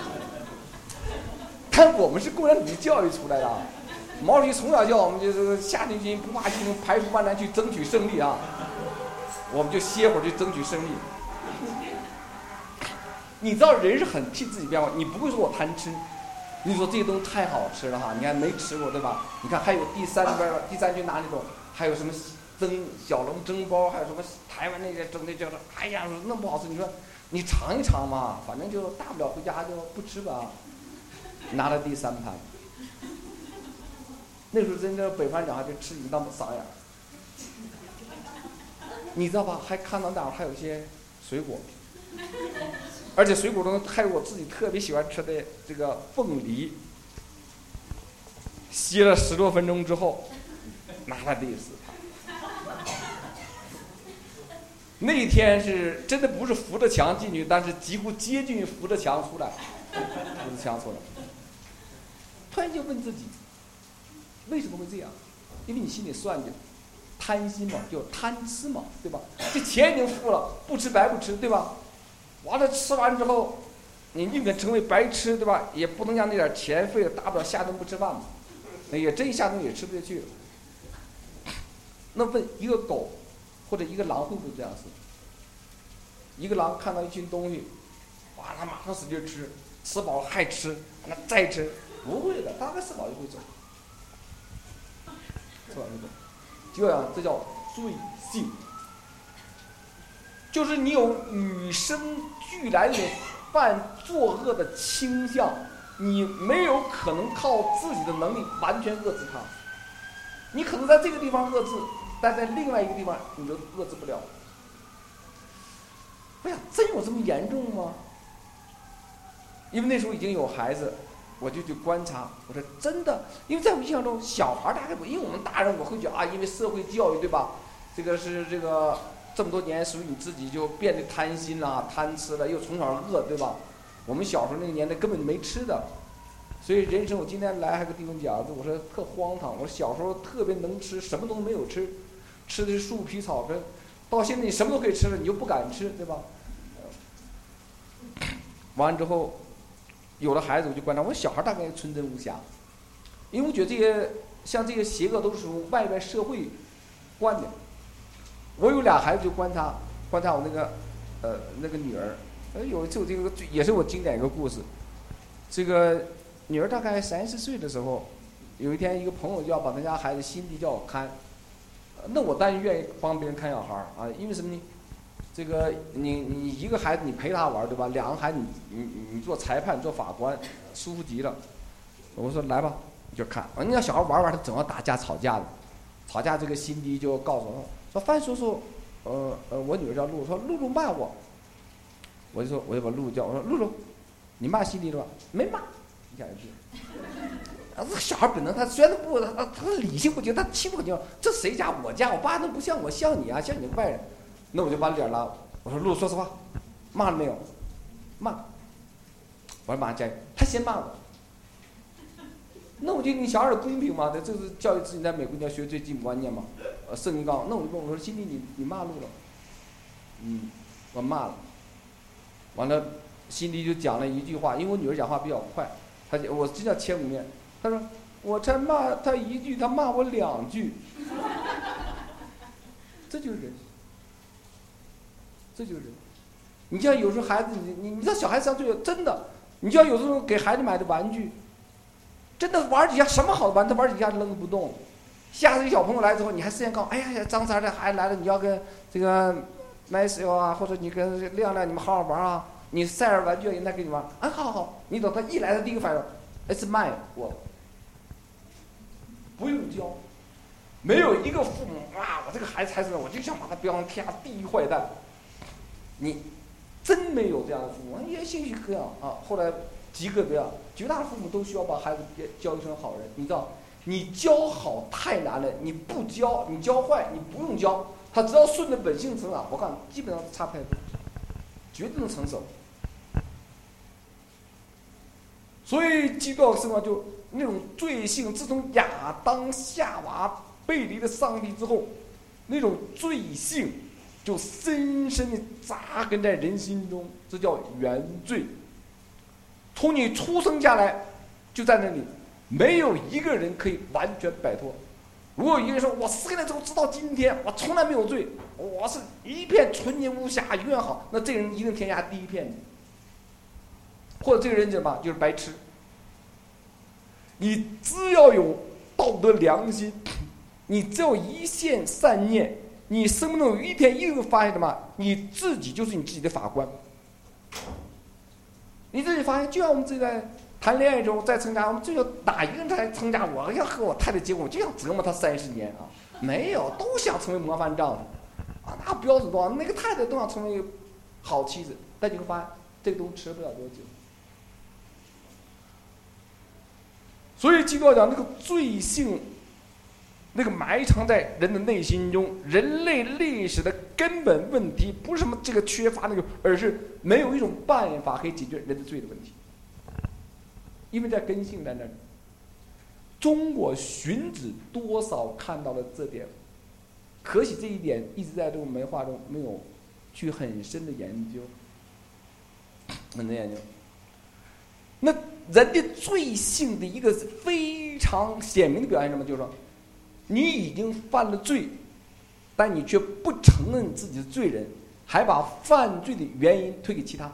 但我们是共产主义教育出来的，毛主席从小教我们就是下定决心不怕牺牲，排除万难去争取胜利啊！我们就歇会儿去争取胜利。你知道人是很替自己变化，你不会说我贪吃，你说这些东西太好吃了哈，你还没吃过对吧？你看还有第三边第三区拿那种，还有什么蒸小笼蒸包，还有什么台湾那些蒸的叫做，哎呀那么不好吃，你说你尝一尝嘛，反正就大不了回家就不吃吧。拿了第三盘，那时候真正北方人还就吃你当傻眼，你知道吧？还看到那儿还有一些水果，而且水果中还有我自己特别喜欢吃的这个凤梨。歇了十多分钟之后，拿了第四盘。那天是真的不是扶着墙进去，但是几乎接近于扶着墙出来，扶着墙出来。突然就问自己，为什么会这样？因为你心里算计，贪心嘛，就贪吃嘛，对吧？这钱已经付了，不吃白不吃，对吧？完了吃完之后，你宁可成为白吃，对吧？也不能让那点钱费了，大不了下顿不吃饭嘛。那也真一下顿也吃不下去了。那问一个狗或者一个狼会不会这样子？一个狼看到一群东西，哇，它马上使劲吃，吃饱了还吃，那再吃。不会的，大概吃饱就会走，吃饱就走，就这样，这叫罪性，就是你有与生俱来的犯作恶的倾向，你没有可能靠自己的能力完全遏制它，你可能在这个地方遏制，但在另外一个地方你就遏制不了。哎呀，真有这么严重吗？因为那时候已经有孩子。 我就去观察，我说真的，因为在我印象中，小孩大概不，因为我们大人我会觉得啊，因为社会教育对吧？这个是这个这么多年属于你自己就变得贪心啦、贪吃了，又从小饿对吧？我们小时候那个年代根本没吃的，所以人生我今天来还跟弟兄讲，我说特荒唐，我小时候特别能吃，什么东西没有吃，吃的是树皮草根，到现在你什么都可以吃了，你就不敢吃对吧？完了之后。有了孩子，我就观察，我小孩大概纯真无瑕，因为我觉得这些像这些邪恶都是从外边社会惯的。我有俩孩子就观察观察我那个呃那个女儿，呃有就这个也是我经典一个故事。这个女儿大概三十岁的时候，有一天一个朋友就要把他家孩子心地叫我看，那我当然愿意帮别人看小孩啊，因为什么呢？这个你你一个孩子你陪他玩对吧？两个孩子你你你做裁判做法官，舒服极了。我说来吧，你就看。你让小孩玩玩，他总要打架吵架的，吵架这个辛迪就告诉我说范叔叔，呃呃我女儿叫露，说露露骂我。我就说我就把露露叫，我说露露，你骂辛迪了吧？没骂，一下就对。啊，这小孩本能，他虽然不他他理性不清，他气不清，这谁家我家，我爸那不像我，像你啊，像你个外人。那我就把脸拉，我说露，说实话，骂了没有？骂。我说马上加油，他先骂我。那我觉得你小孩的公平嘛，这是教育自己在美国你要学最基本观念嘛。呃，圣经告，那我就问我说，辛迪你你骂露了？嗯，我骂了。完了，辛迪就讲了一句话，因为我女儿讲话比较快，她我真叫千古面，她说我才骂她一句，她骂我两句。这就是人。这就是人，你像有时候孩子，你你你知道小孩子上最真的，你就像有时候给孩子买的玩具，真的玩几下什么好的玩具，他玩几下扔不动。下次小朋友来之后，你还事先告诉，哎呀，张三这孩子来了，你要跟这个麦斯啊，或者你跟亮亮你们好好玩啊，你塞点玩具让他给你玩，啊，好好好，你等他一来，他第一个反应 ，It's mine， 我不用教，没有一个父母啊，我这个孩子才是，我就想把他标上天下第一坏蛋。你真没有这样的父母，也兴许这样啊。后来极个这样，绝大父母都需要把孩子教育成好人。你知道，你教好太难了，你不教，你教坏，你不用教，他只要顺着本性成长，我告诉你，基本上差不太多，绝对能成熟。所以基督教生活就那种罪性，自从亚当夏娃背离了上帝之后，那种罪性。就深深的扎根在人心中，这叫原罪。从你出生下来，就在那里，没有一个人可以完全摆脱。如果有一个人说我生下来之后直到今天，我从来没有罪，我是一片纯洁无瑕，永远好，那这个人一定天下第一片。或者这个人怎么就是白痴。你只要有道德良心，你只要一线善念。你生命中有一天一定会发现什么？你自己就是你自己的法官。你自己发现，就像我们自己在谈恋爱中，在成家，我们就要哪一个人在成家？我要和我太太结婚，我就想折磨她三十年啊！没有，都想成为模范丈夫啊！那标准多少？那个太太都想成为好妻子，但你会发现，这个都吃不了多久。所以基督教讲那个罪性。那个埋藏在人的内心中，人类历史的根本问题不是什么这个缺乏那个，而是没有一种办法可以解决人的罪的问题。因为在根性在那里，中国荀子多少看到了这点，可惜这一点一直在这种文化中没有去很深的研究，很深研究。那人的罪性的一个非常显明的表现，什么？就是说。你已经犯了罪，但你却不承认自己是罪人，还把犯罪的原因推给其他。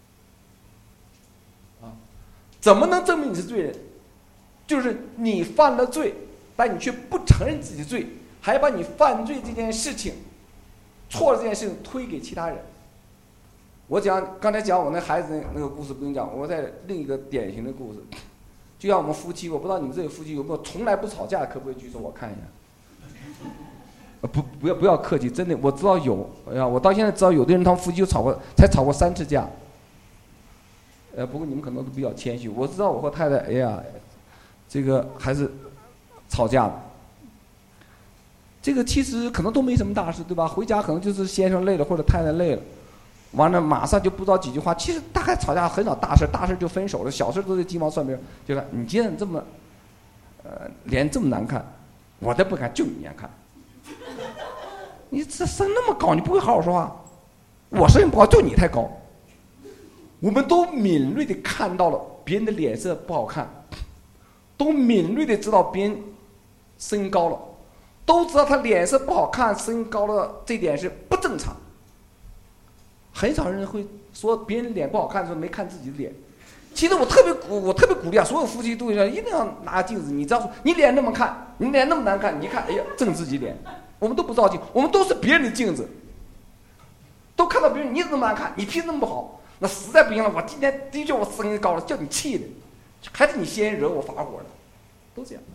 啊，怎么能证明你是罪人？就是你犯了罪，但你却不承认自己的罪，还把你犯罪这件事情、错了这件事情推给其他人。我讲刚才讲我那孩子那个故事不用讲，我在另一个典型的故事。就像我们夫妻，我不知道你们这个夫妻有没有从来不吵架，可不可以举手我看一下？不，不要不要客气，真的，我知道有。哎呀，我到现在知道有的人他们夫妻就吵过，才吵过三次架。 呃，不过你们可能都比较谦虚，我知道我和太太，哎呀，这个还是吵架的。这个其实可能都没什么大事，对吧？回家可能就是先生累了或者太太累了，完了马上就不知道几句话。其实大概吵架很少大事，大事就分手了，小事都是鸡毛蒜皮。就看你今天这么，呃，脸这么难看，我再不看就你难看。你这声那么高，你不会好好说话。我声音不高，就你太高。我们都敏锐地看到了别人的脸色不好看，都敏锐地知道别人声音高了。都知道他脸色不好看，声音高了，这点是不正常。很少人会说别人脸不好看的时候没看自己的脸。其实我特别鼓，我特别鼓励啊，所有夫妻都要一定要拿镜子。你知道说，你脸那么看，你脸那么难看，你一看，哎呀，正自己脸。我们都不照镜，我们都是别人的镜子。都看到别人你怎么难看，你脾气那么不好，那实在不行了，我今天的确我声音高了，叫你气的，还是你先惹我发火的，都这样。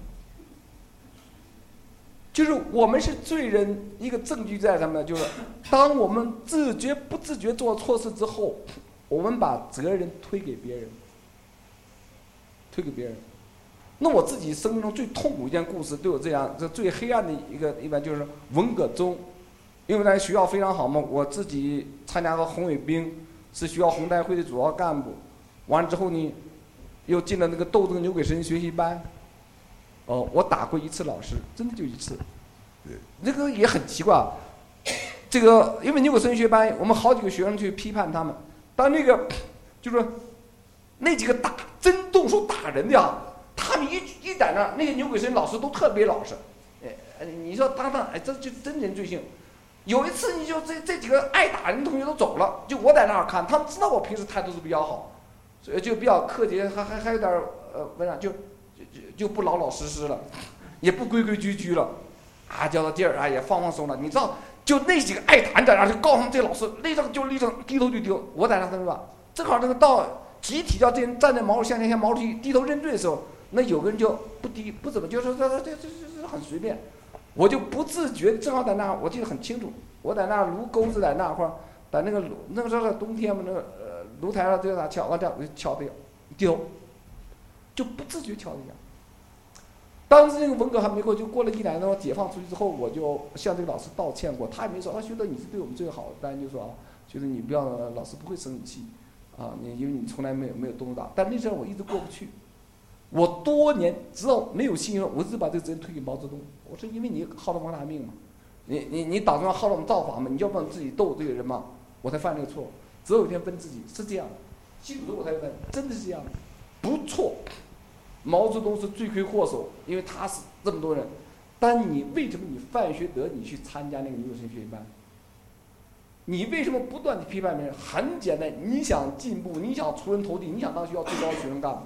就是我们是罪人，一个证据在什么呢？就是当我们自觉不自觉做错事之后，我们把责任推给别人，推给别人。那我自己生命中最痛苦一件故事，对我这样这最黑暗的一个一般就是文革中，因为在学校非常好嘛，我自己参加过红卫兵，是学校红代会的主要干部。完了之后呢，又进了那个斗争牛鬼神学习班。哦，我打过一次老师，真的就一次，这个也很奇怪啊。这个因为牛鬼神学班，我们好几个学生去批判他们，但那个就是那几个打真动手打人的啊，他们一一在那，那些牛鬼神老师都特别老实。哎，你说当当，哎，这就真人罪性。有一次，你就这这几个爱打人的同学都走了，就我在那儿看，他们知道我平时态度是比较好，所以就比较客气，还还还有点呃文章就。就不老老实实了，也不规规矩矩了，啊，叫到地儿啊也放放松了。你知道，就那几个爱谈在那，就告诉他们这老师立正就立正，低头就丢。我在那是吧？正好这个到集体叫这人站在毛向前向毛主席低头认罪的时候，那有个人就不低不怎么，就是这这这这这很随便，我就不自觉正好在那，我记得很清楚，我在那炉钩子在那块儿，在那个炉那个时候冬天嘛，那个呃炉台上就在那敲，完这样敲的低头，就不自觉敲的一样。当时那个文革还没过，就过了一两年，我解放出去之后，我就向这个老师道歉过，他也没说，他觉得你是对我们最好的，当然就说啊，觉得你不要，老师不会生你气，啊，你因为你从来没有没有动手打，但那事儿我一直过不去，我多年直到没有信心，我一直把这个责任推给毛泽东，我说因为你耗了王大命嘛，你你你打算耗了我们造反嘛，你要不然自己斗这个人嘛，我才犯这个错，只有一天问自己是这样的，清楚我才问，真的是这样的，不错。毛泽东是罪魁祸首，因为他是这么多人。但你为什么你范学德你去参加那个牛鬼神学习班？你为什么不断地批判别人？很简单，你想进步，你想出人头地，你想当学校最高的学生干部。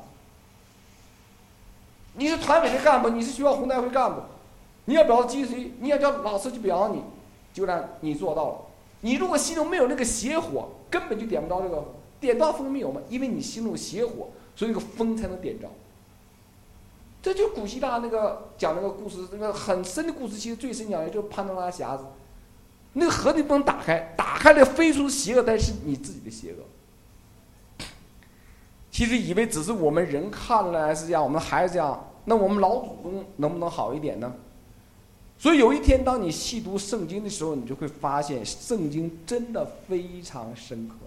你是团委的干部，你是学校红代会干部，你要表扬积谁？你要叫老师去表扬你，就让你做到了。你如果心中没有那个邪火，根本就点不着这个点到风没有嘛，因为你心中有邪火，所以那个风才能点着。这就古希腊那个讲那个故事，那个很深的故事，其实最深讲的就是潘多拉匣子，那个盒子不能打开，打开了飞出邪恶，但是你自己的邪恶。其实以为只是我们人看来是这样，我们孩子这样，那我们老祖宗能不能好一点呢？所以有一天，当你细读圣经的时候，你就会发现，圣经真的非常深刻，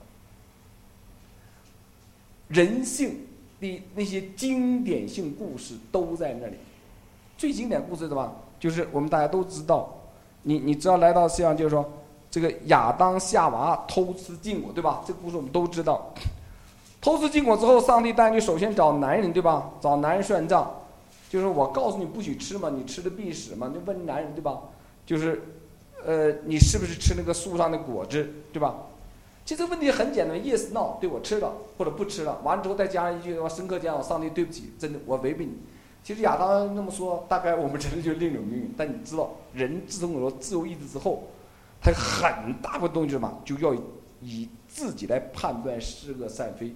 人性的那些经典性故事都在那里。最经典故事是什么？就是我们大家都知道，你你知道来到世界上就是说，这个亚当夏娃偷吃禁果，对吧？这个故事我们都知道。偷吃禁果之后，上帝带你首先找男人，对吧？找男人算账，就是我告诉你不许吃嘛，你吃的必死嘛，就问男人，对吧？就是，呃，你是不是吃那个树上的果子，对吧？其实问题很简单 ，yes no， 对我吃了或者不吃了，完了之后再加上一句话，深刻讲我上帝对不起，真的我违背你。其实亚当那么说，大概我们人类就另有命运。但你知道，人自从有了自由意志之后，他很大部分东西是什么？就要以自己来判断是恶善非。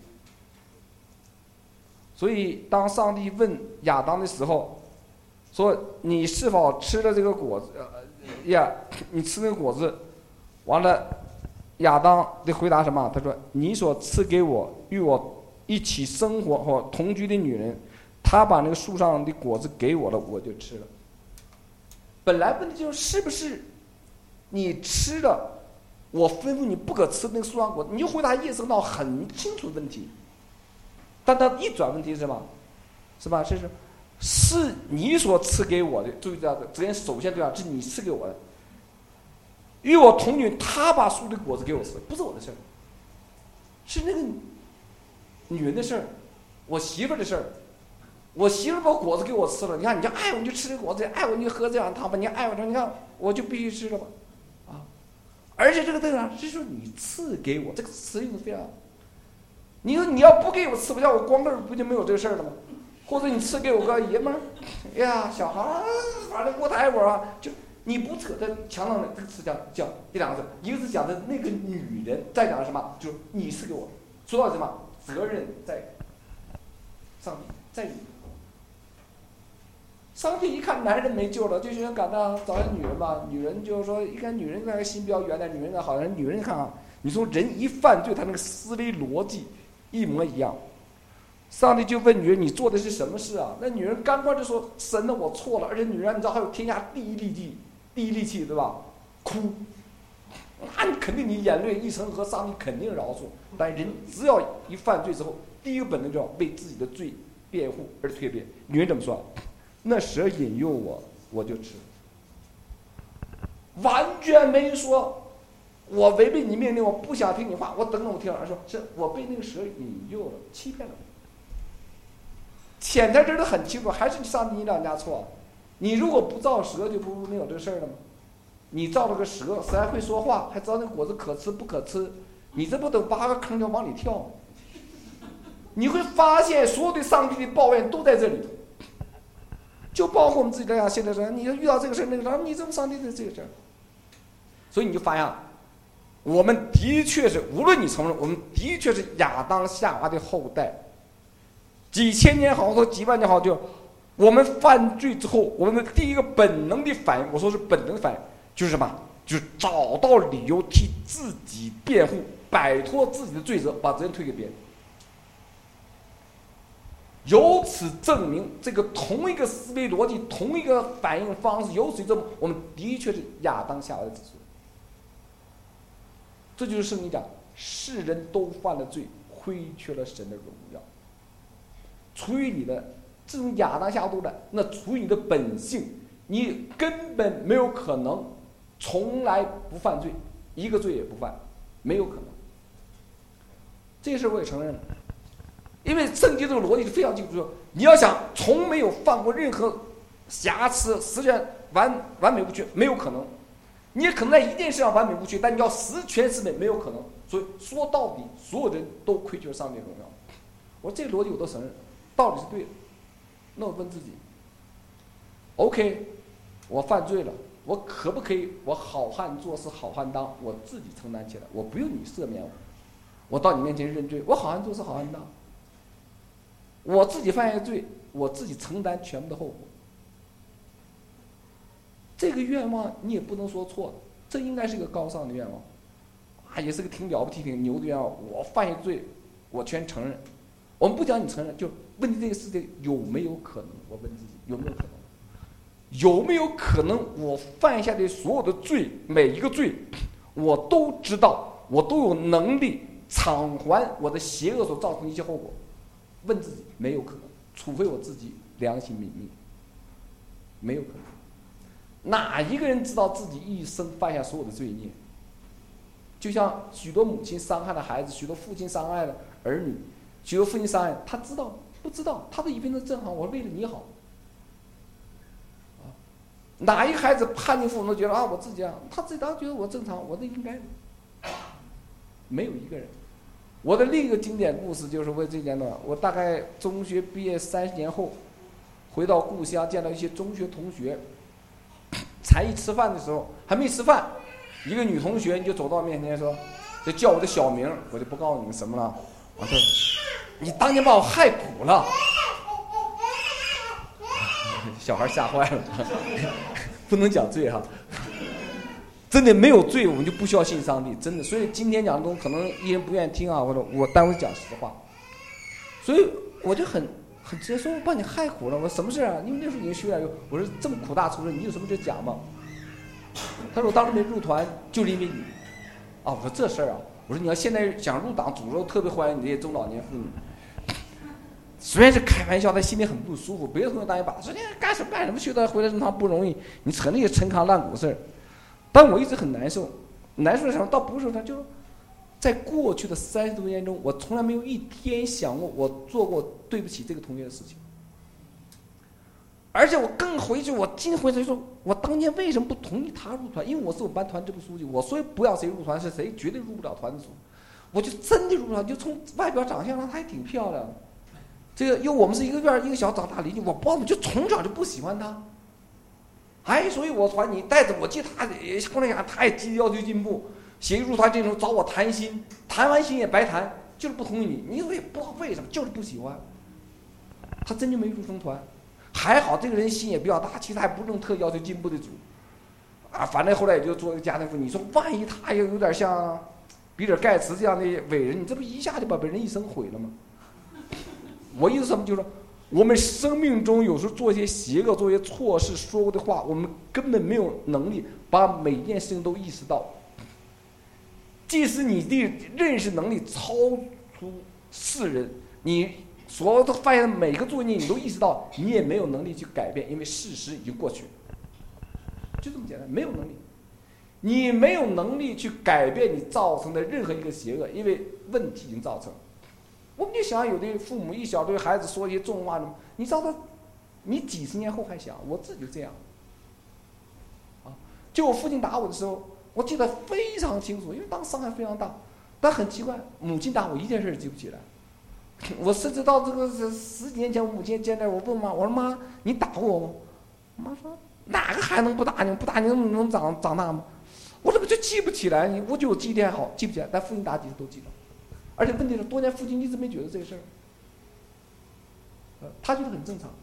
所以，当上帝问亚当的时候，说你是否吃了这个果子？呃呀，你吃那个果子，完了。亚当的回答什么？他说：“你所赐给我与我一起生活或同居的女人，她把那个树上的果子给我了，我就吃了。本来问题就是是不是你吃了我吩咐你不可吃那个树上果子，你就回答 yes no 很清楚的问题。但他一转问题是什么？是吧？是是是你所赐给我的，注意到的，这边首先对啊，是你赐给我的。与我同居，他把树的果子给我吃，不是我的事儿，是那个女人的事儿，我媳妇儿的事儿。我媳妇儿把果子给我吃了，你看你就爱我你就吃这果子，爱我你就喝这碗汤吧，你爱我你看我就必须吃了吧，啊！而且这个对啊，是说你赐给我，这个词用的非常。你说你要不给我吃，不像我光棍不就没有这个事儿了吗？或者你赐给我个爷们儿，哎呀小孩儿，反正过台我啊，就你不扯他强调的这个词讲讲这两个字，一个是讲的那个女人，再讲的什么？就是你赐给我，说到什么责任在上帝，在你。上帝一看男人没救了，就想赶到找个女人吧。女人就是说，一看女人那个心比较圆的，女人好像女人看啊，你说人一犯罪，他那个思维逻辑一模一样。上帝就问女人：“你做的是什么事啊？”那女人干快就说：“神呢，我错了。”而且女人你知道还有天下第一利器，第一利器对吧？哭，那你肯定你眼泪一成河，上帝肯定饶恕。但人只要一犯罪之后，第一个本能就要为自己的罪辩护而蜕变。女人怎么说？那蛇引诱我，我就吃，完全没说我违背你命令，我不想听你话，我等等我听而说是我被那个蛇引诱了，欺骗了。潜台词都很清楚，还是上帝你两家错。你如果不造蛇，就不没有这事儿了吗？你造了个蛇，蛇还会说话，还知道那个果子可吃不可吃，你这不等八个坑就往里跳吗？你会发现所有对上帝的抱怨都在这里头。就包括我们自己这样，现在说，你遇到这个事那个事你怎么上帝的这个事儿？所以你就发现，我们的确是，无论你承认，我们的确是亚当夏娃的后代。几千年好，或几万年好，就我们犯罪之后，我们的第一个本能的反应，我说是本能的反应，就是什么？就是找到理由替自己辩护，摆脱自己的罪责，把责任推给别人。由此证明，这个同一个思维逻辑，同一个反应方式，由此证明，我们的确是亚当夏娃的子孙。这就是圣经讲，世人都犯了罪，亏缺了神的荣耀。出于你的这种亚当夏娃的，那出于你的本性，你根本没有可能从来不犯罪，一个罪也不犯，没有可能。这事我也承认了。因为圣经这个逻辑是非常清楚，说你要想从没有犯过任何瑕疵，实现完完美无缺，没有可能。你也可能在一件事上完美无缺，但你要十全十美，没有可能。所以说到底，所有人都亏缺上帝的荣耀。我说这个逻辑我都承认，道理是对的。那我问自己 ，OK， 我犯罪了，我可不可以我好汉做事好汉当，我自己承担起来，我不用你赦免我，我到你面前认罪，我好汉做事好汉当。我自己犯下罪，我自己承担全部的后果。这个愿望你也不能说错，这应该是个高尚的愿望，啊，也是个挺了不起、挺牛的愿望。我犯下罪，我全承认。我们不讲你承认，就问题这个事情有没有可能？我问自己有没有可能？有没有可能我犯下的所有的罪，每一个罪，我都知道，我都有能力偿还我的邪恶所造成的一些后果？问自己没有可能，除非我自己良心泯灭，没有可能。哪一个人知道自己一生犯下所有的罪孽？就像许多母亲伤害了孩子，许多父亲伤害了儿女，许多父亲伤害，他知道不知道？他都以为那正好，我为了你好。啊，哪一个孩子叛逆父母都觉得啊，我自己啊，他自己当然觉得我正常，我这应该的。没有一个人。我的另一个经典故事就是为这件的，我大概中学毕业三十年后，回到故乡见到一些中学同学，才艺吃饭的时候还没吃饭，一个女同学就走到我面前说，就叫我的小名，我就不告诉你们什么了。我说你当年把我害苦了，小孩吓坏了，不能讲罪哈。真的没有罪，我们就不需要信上帝，真的。所以今天讲的东西可能一人不愿意听啊，或者我单位讲实话。 所以我就很很直接说，我把你害苦了。我说什么事啊？因为那时候已经学点，我说这么苦大仇深，你有什么事讲吗？他说我当时没入团，就是因为你。啊，我说这事儿啊，我说你要现在想入党，组织特别欢迎你这些中老年妇女。虽然是开玩笑，但心里很不舒服。别的同学当一把说你干什么干什么，学到回来这趟不容易，你扯那些陈糠烂谷事儿。但我一直很难受，难受的时候倒不是说，就是在过去的三十多年中，我从来没有一天想过我做过对不起这个同学的事情。而且我更回去，我今回去说，我当年为什么不同意他入团？因为我是我们班团支部书记，我说不要谁入团，是谁绝对入不了团组。我就真的入不了，就从外表长相上，她还挺漂亮的。这个因为我们是一个院一个小长大邻居，我爸我就从小就不喜欢他。哎，所以我团你带着我记得他后来讲他也积极要求进步，协议入团这种找我谈心，谈完心也白谈，就是不同意你，你说也不知道为什么，就是不喜欢。他真就没入成团。还好这个人心也比较大，其实还不是那种特要求进步的组，啊，反正后来也就做一个家庭妇女。你说万一他又有点像比尔盖茨这样的伟人，你这不一下就把别人一生毁了吗？我意思什么，就是说我们生命中有时候做一些邪恶、做一些错事、说过的话，我们根本没有能力把每件事情都意识到。即使你的认识能力超出世人，你所有的发现的每个作业你都意识到，你也没有能力去改变，因为事实已经过去，就这么简单，没有能力，你没有能力去改变你造成的任何一个邪恶，因为问题已经造成。我们就想，有的父母一小对孩子说一些重话，你知道他，你几十年后还想，我自己就这样，啊，就我父亲打我的时候，我记得非常清楚，因为当时伤害非常大，但很奇怪，母亲打我一件事记不起来。我甚至到这个十几年前，我母亲见来，我问妈，我说妈，你打过我吗？妈说哪个还能不打你？不打你能能长长大吗？我怎么就记不起来？我觉得我记忆力还好，记不起来，但父亲打几次都记得。而且问题是，多年父亲一直没觉得这个事儿，呃，他觉得很正常。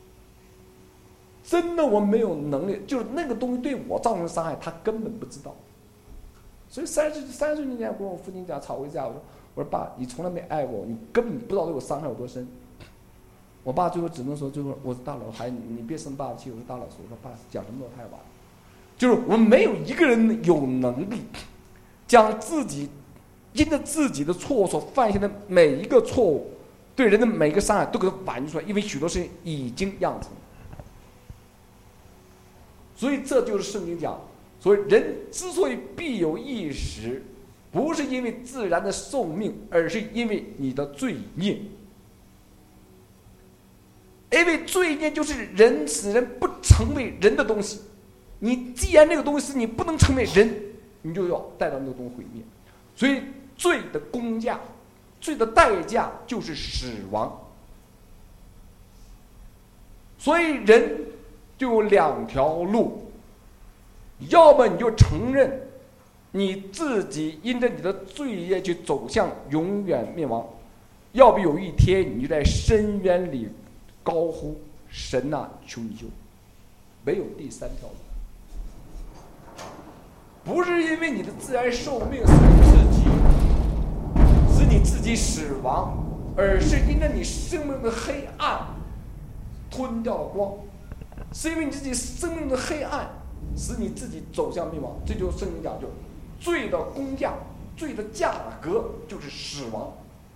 真的我没有能力，就是那个东西对我造成的伤害，他根本不知道。所以三十三十年前，我跟我父亲讲吵过一架，我说。我说爸，你从来没爱过我，你根本不知道对我伤害有多深。我爸最后只能说，最后我是大老孩子，你你别生爸爸气，我是大老叔。我说爸，讲什么都太晚了。就是我们没有一个人有能力将自己因着自己的错误所犯下的每一个错误，对人的每一个伤害都给它挽救出来，因为许多事情已经酿成。所以这就是圣经讲，所以人之所以必有一时。不是因为自然的寿命，而是因为你的罪孽。因为罪孽就是人使人不成为人的东西。你既然这个东西是你不能成为人，你就要带到那个东西毁灭。所以罪的工价，罪的代价就是死亡。所以人就有两条路，要么你就承认。你自己因着你的罪业去走向永远灭亡，要不有一天你就在深渊里高呼神呐、啊，求你救！没有第三条路，不是因为你的自然寿命使你自己使你自己死亡，而是因着你生命的黑暗吞掉了光，是因为你自己生命的黑暗使你自己走向灭亡。这就是圣经讲究。罪的工价，罪的价格就是死亡，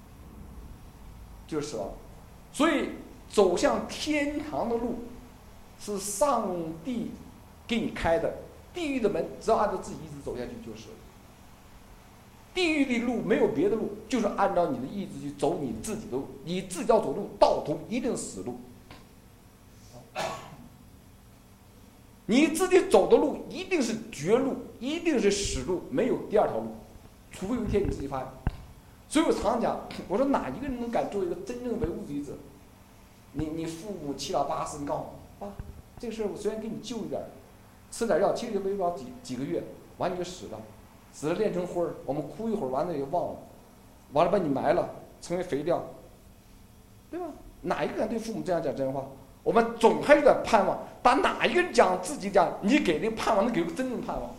就是死亡。所以走向天堂的路是上帝给你开的，地狱的门只要按照自己意志走下去就是了。地狱的路没有别的路，就是按照你的意志去走你自己的路，你自己要走路，道途一定是死路。你自己走的路一定是绝路，一定是死路，没有第二条路，除非有一天你自己发现。所以我常讲，我说哪一个人能敢做一个真正的唯物主义者？你你父母七老八十，你告诉我，爸，这个事儿我虽然给你救一点，吃点药，其实也没不了几几个月，完你就死了，死了炼成灰儿，我们哭一会儿，完了也忘了，完了把你埋了，成为肥料，对吧？哪一个敢对父母这样讲真话？我们总还有点盼望，但哪一个人讲自己讲，你给那个盼望，能给个真正盼望？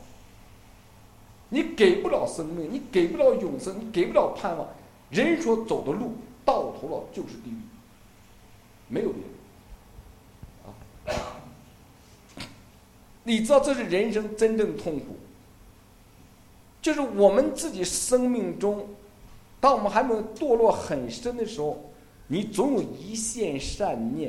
你给不了生命，你给不了永生，你给不了盼望。人所走的路到头了就是地狱，没有别的啊。你知道这是人生真正的痛苦，就是我们自己生命中，当我们还没有堕落很深的时候，你总有一线善念，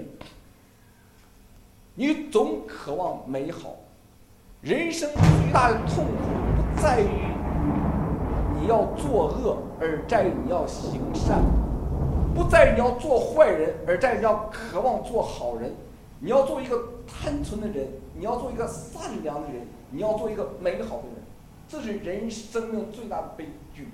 你总渴望美好。人生最大的痛苦不在于你要作恶，而在于你要行善；不在于你要做坏人，而在于你要渴望做好人。你要做一个单纯的人，你要做一个善良的人，你要做一个美好的人，这是人生命最大的悲剧。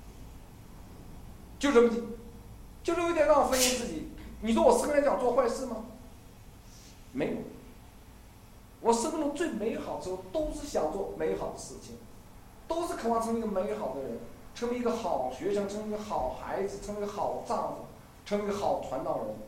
就这么，就这么一点让我分析自己。你说我生来想做坏事吗？没有。我生命中最美好的时候，都是想做美好的事情，都是渴望成为一个美好的人，成为一个好学生，成为一个好孩子，成为一个好丈夫，成为一个好传道人。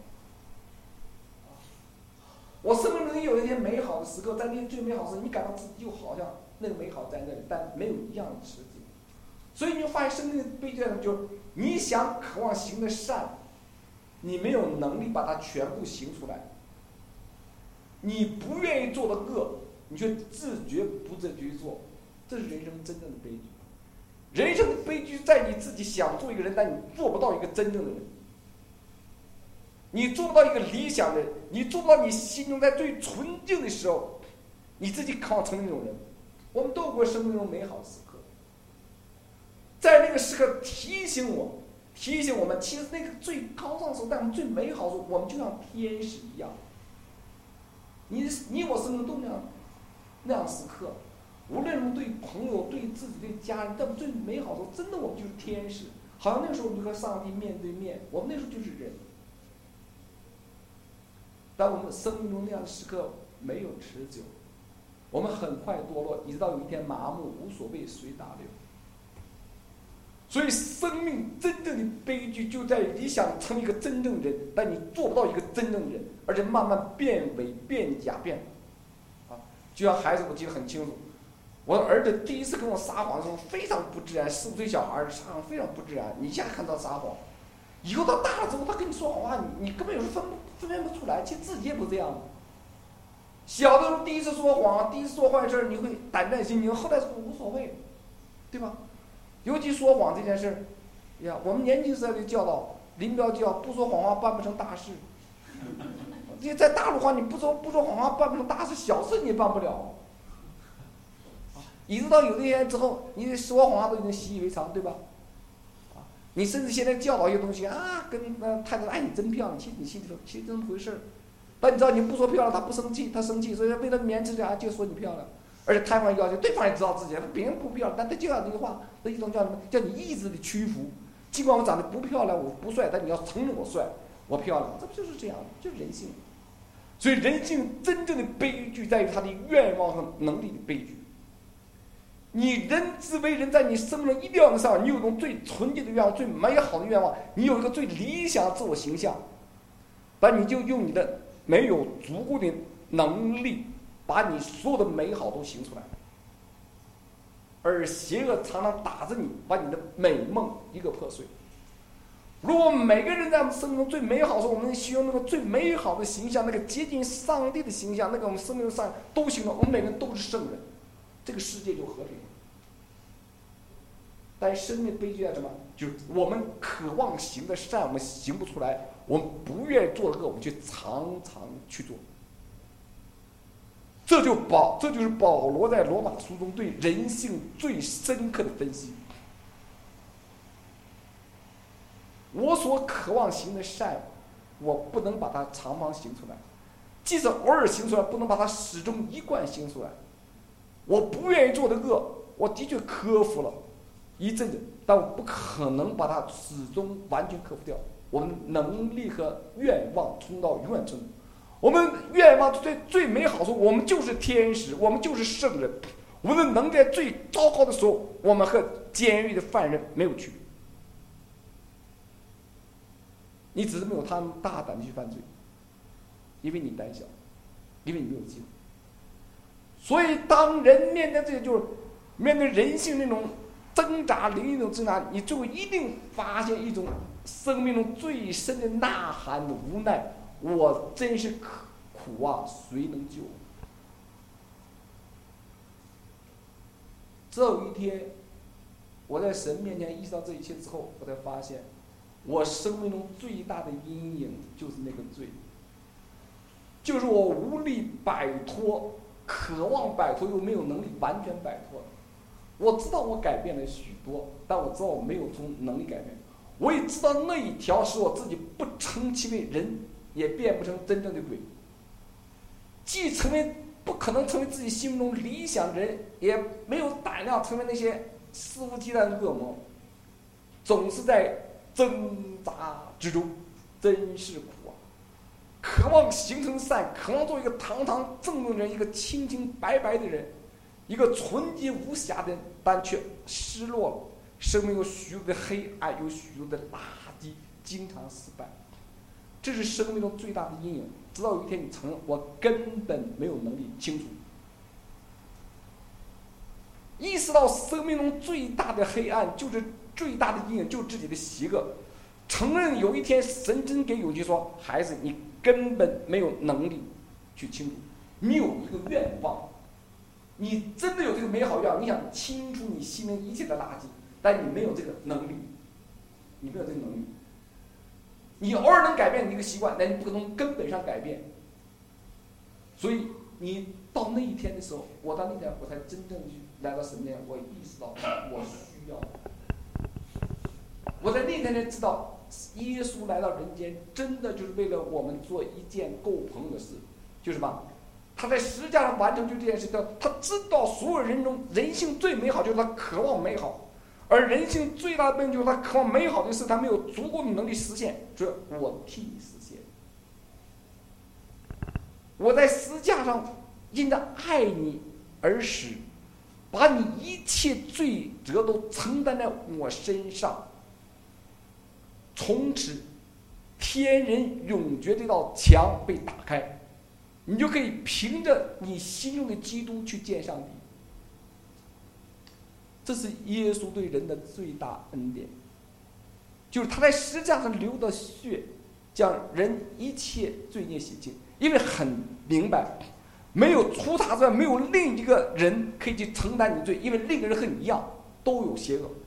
我生命中有一些美好的时刻，在那些最美好的时候，你感到自己就好像那个美好在那里，但没有一样的持久。所以你就发现生命的悲剧在哪，就是你想渴望行的善，你没有能力把它全部行出来。你不愿意做的恶，你却自觉不自觉做，这是人生真正的悲剧。人生的悲剧在你自己想做一个人，但你做不到一个真正的人。你做不到一个理想的人，你做不到你心中在最纯净的时候，你自己渴望成为那种人。我们都有过生命中美好的时刻，在那个时刻提醒我，提醒我们，其实那个最高尚的时候，在我们最美好的时候，我们就像天使一样。你你我生命中都那样那样时刻，无论对朋友、对自己、对家人，在我们最美好的时候，真的我们就是天使，好像那个时候我们和上帝面对面，我们那时候就是人。但我们生命中那样的时刻没有持久，我们很快堕落，一直到有一天麻木，无所谓随大流。所以生命真正的悲剧就在于你想成为一个真正的人，但你做不到一个真正的人，而且慢慢变伪变假变啊，就像孩子，我记得很清楚，我儿子第一次跟我撒谎的时候非常不自然，四五岁小孩撒谎非常不自然，你一下看到撒谎，以后他大了之后，他跟你说谎话，你你根本有时分不分辨不出来，其实自己也不这样。小的时候第一次说谎，第一次做坏事，你会胆战心惊，后来说无所谓，对吧？尤其说谎这件事呀，我们年轻时代的教导，林彪教不说谎话办不成大事。你在大陆话，你不说不说谎话办不成大事，小事你也办不了。一直到有这些之后，你说谎话都已经习以为常，对吧？你甚至现在教导一些东西啊，跟呃太太哎你真漂亮，其实你心里头其实这么回事儿。但你知道你不说漂亮，他不生气，他生气，所以为了面子啊，就说你漂亮。而且台湾要求对方也知道自己，别人不漂亮，但他就要这句话，那一种叫什么？叫你意志的屈服。尽管我长得不漂亮，我不帅，但你要承认我帅，我漂亮，这不就是这样？就是人性。所以人性真正的悲剧在于他的愿望和能力的悲剧。你人之为人，在你生命中一定要上，你有一种最纯洁的愿望，最美好的愿望，你有一个最理想的自我形象，但你就用你的没有足够的能力，把你所有的美好都行出来，而邪恶常常打着你，把你的美梦一个破碎。如果每个人在我们生命中最美好的时候，我们希望那个最美好的形象，那个接近上帝的形象，那个我们生命上都行了，我们每个人都是圣人，这个世界就和平了。但生命悲剧在什么？就是我们渴望行的善，我们行不出来；我们不愿意做的恶，我们却常常去做。这就保，这就是保罗在罗马书中对人性最深刻的分析。我所渴望行的善，我不能把它常常行出来；即使偶尔行出来，不能把它始终一贯行出来。我不愿意做的恶，我的确克服了一阵子，但我不可能把它始终完全克服掉。我们能力和愿望冲到永远程度，我们愿望最最美好的时候，我们就是天使，我们就是圣人。我们能在最糟糕的时候，我们和监狱的犯人没有区别。你只是没有他们大胆的去犯罪，因为你胆小，因为你没有机会。所以当人面对这些，就是面对人性那种挣扎，灵那种挣扎，你最后一定发现一种生命中最深的呐喊的无奈，我真是苦啊，谁能救我？直到有一天，我在神面前意识到这一切之后，我才发现，我生命中最大的阴影就是那个罪，就是我无力摆脱，渴望摆脱又没有能力完全摆脱。我知道我改变了许多，但我知道我没有从能力改变。我也知道那一条使我自己不称其为人，也变不成真正的鬼，既成为不可能成为自己心目中理想的人，也没有胆量成为那些肆无忌惮的恶魔，总是在挣扎之中，真是苦啊！渴望形成善，渴望做一个堂堂正正的人，一个清清白白的人，一个纯洁无瑕的人，但却失落了。生命有许多的黑暗，有许多的垃圾，经常失败，这是生命中最大的阴影。直到有一天你承认，我根本没有能力清除，意识到生命中最大的黑暗就是最大的阴影，就是自己的邪恶。承认有一天神真给勇气说，孩子，你根本没有能力去清除，你有一个愿望，你真的有这个美好愿望，你想清除你心灵一切的垃圾，但你没有这个能力，你没有这个能力。你偶尔能改变你一个习惯，但你不可能根本上改变。所以你到那一天的时候，我到那天我才真正去来到神面前，我意识到我需要。我在那天才知道，耶稣来到人间，真的就是为了我们做一件够朋友的事，就是什么？他在十字架上完成就这件事情，他知道所有人中人性最美好就是他渴望美好。而人性最大的问题就是他渴望美好的事，他没有足够的能力实现，所以我替你实现。我在十字架上因着爱你而死，把你一切罪责都承担在我身上。从此，天人永绝这道墙被打开，你就可以凭着你心中的基督去见上帝。这是耶稣对人的最大恩典，就是他在十字架上流的血，将人一切罪孽洗净。因为很明白，没有除他之外，没有另一个人可以去承担你罪，因为另一个人和你一样都有邪恶。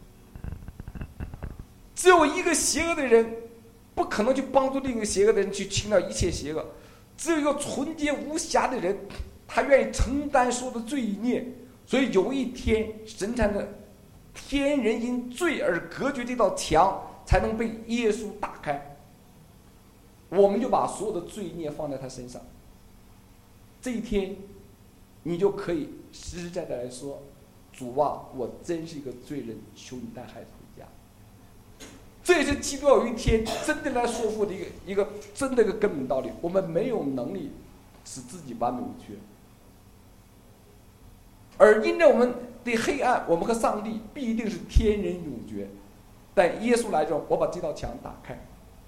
只有一个邪恶的人，不可能去帮助另一个邪恶的人去清掉一切邪恶。只有一个纯洁无瑕的人，他愿意承担所有的罪孽。所以有一天，神才能天人因罪而隔绝这道墙，才能被耶稣打开。我们就把所有的罪孽放在他身上。这一天，你就可以实实在在来说：“主啊，我真是一个罪人，求你带孩子回家。”这也是基督有一天真的来说服的一个一个真的一个根本道理。我们没有能力使自己完美无缺。而因着我们的黑暗，我们和上帝必定是天人永绝。但耶稣来之后，我把这道墙打开。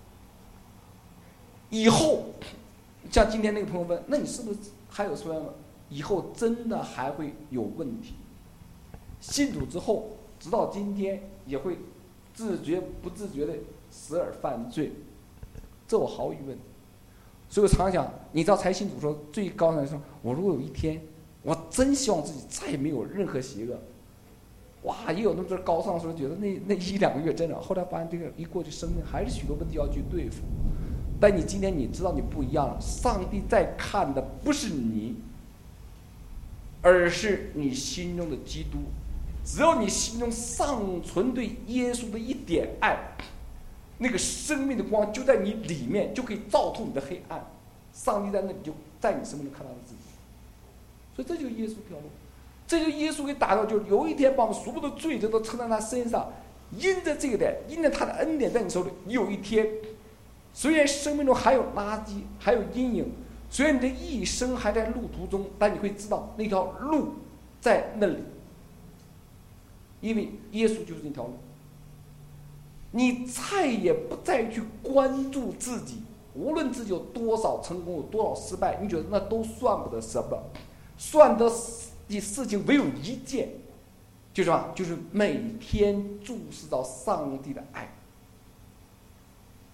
以后，像今天那个朋友问，那你是不是还有说，以后真的还会有问题？信主之后，直到今天也会自觉不自觉的时而犯罪，这我毫无疑问。所以我常想，你知道才信主说最高的说，我如果有一天。我真希望自己再也没有任何邪恶。哇，也有那么高尚的时候，觉得那那一两个月真的，后来发现这个一过去，生命还是许多问题要去对付。但你今天你知道你不一样了，上帝在看的不是你，而是你心中的基督。只要你心中尚存对耶稣的一点爱，那个生命的光就在你里面，就可以照透你的黑暗。上帝在那里就在你生命中看到了自己。所以这就是耶稣条路，这就是耶稣给打造，就是有一天把我们所有的罪责都承担在他身上，因着这个点，因着他的恩典在你手里，你有一天，虽然生命中还有垃圾，还有阴影，虽然你的一生还在路途中，但你会知道那条路在那里，因为耶稣就是那条路。你再也不再去关注自己，无论自己有多少成功，有多少失败，你觉得那都算不得什么。算得的事情唯有一件，就是什么？就是每天注视到上帝的爱。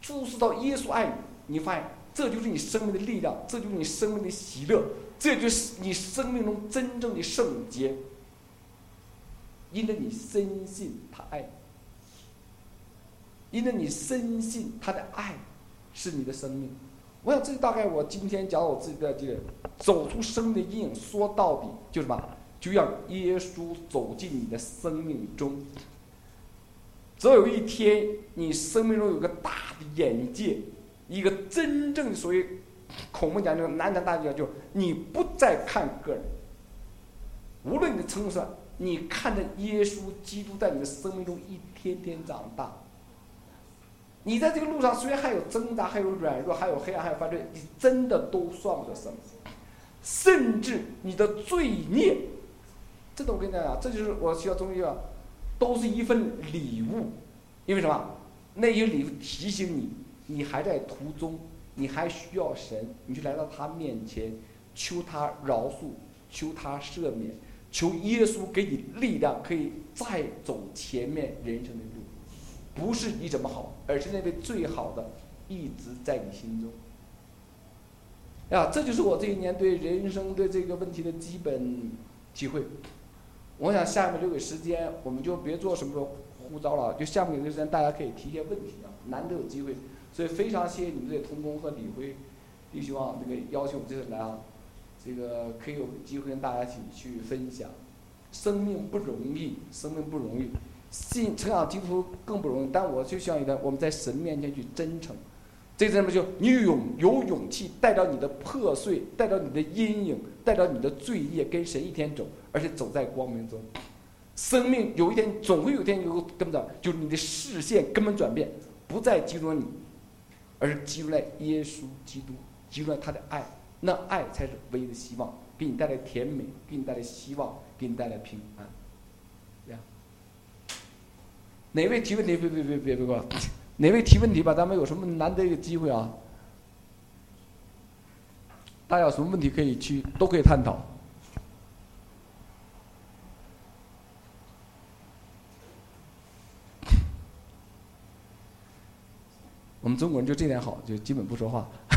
注视到耶稣爱你，你发现这就是你生命的力量，这就是你生命的喜乐，这就是你生命中真正的圣洁。因着你深信他爱你，因着你深信他的爱是你的生命。我想这大概我今天讲我自己的这个走出生命的阴影，说到底就是什么？就让耶稣走进你的生命中。只要有一天你生命中有个大的眼界，一个真正的所谓孔孟讲究南禅大教，就是你不再看个人，无论你的程度上，你看着耶稣基督在你的生命中一天天长大。你在这个路上虽然还有挣扎，还有软弱，还有黑暗，还有犯罪，你真的都算不得什么，甚至你的罪孽，这个我跟你讲，这就是我需要中医啊，都是一份礼物。因为什么？那些礼物提醒你，你还在途中，你还需要神，你就来到他面前，求他饶恕，求他赦免，求耶稣给你力量，可以再走前面人生的路。不是你怎么好，而是那位最好的一直在你心中。啊，这就是我这一年对人生对这个问题的基本体会。我想下面留给时间，我们就别做什么呼召了，就下面有个时间大家可以提一些问题啊，难得有机会，所以非常谢谢你们这些同工和李辉弟兄啊，这个邀请我这次来啊，这个可以有机会跟大家一起去分享。生命不容易，生命不容易。信成长基督徒更不容易，但我就希望一点，我们在神面前去真诚。这真的就你勇有勇气带着你的破碎，带着你的阴影，带着你的罪孽，跟神一天走，而且走在光明中。生命有一天总会有一天有个根本，就是你的视线根本转变，不再集中你，而是集中在耶稣基督，集中在他的爱，那爱才是唯一的希望，给你带来甜美，给你带来希望，给你带来平安。这样。哪位提问题？别别别别别别！哪位提问题吧？咱们有什么难得一个机会啊？大家有什么问题可以去都可以探讨。我们中国人就这点好，就基本不说话。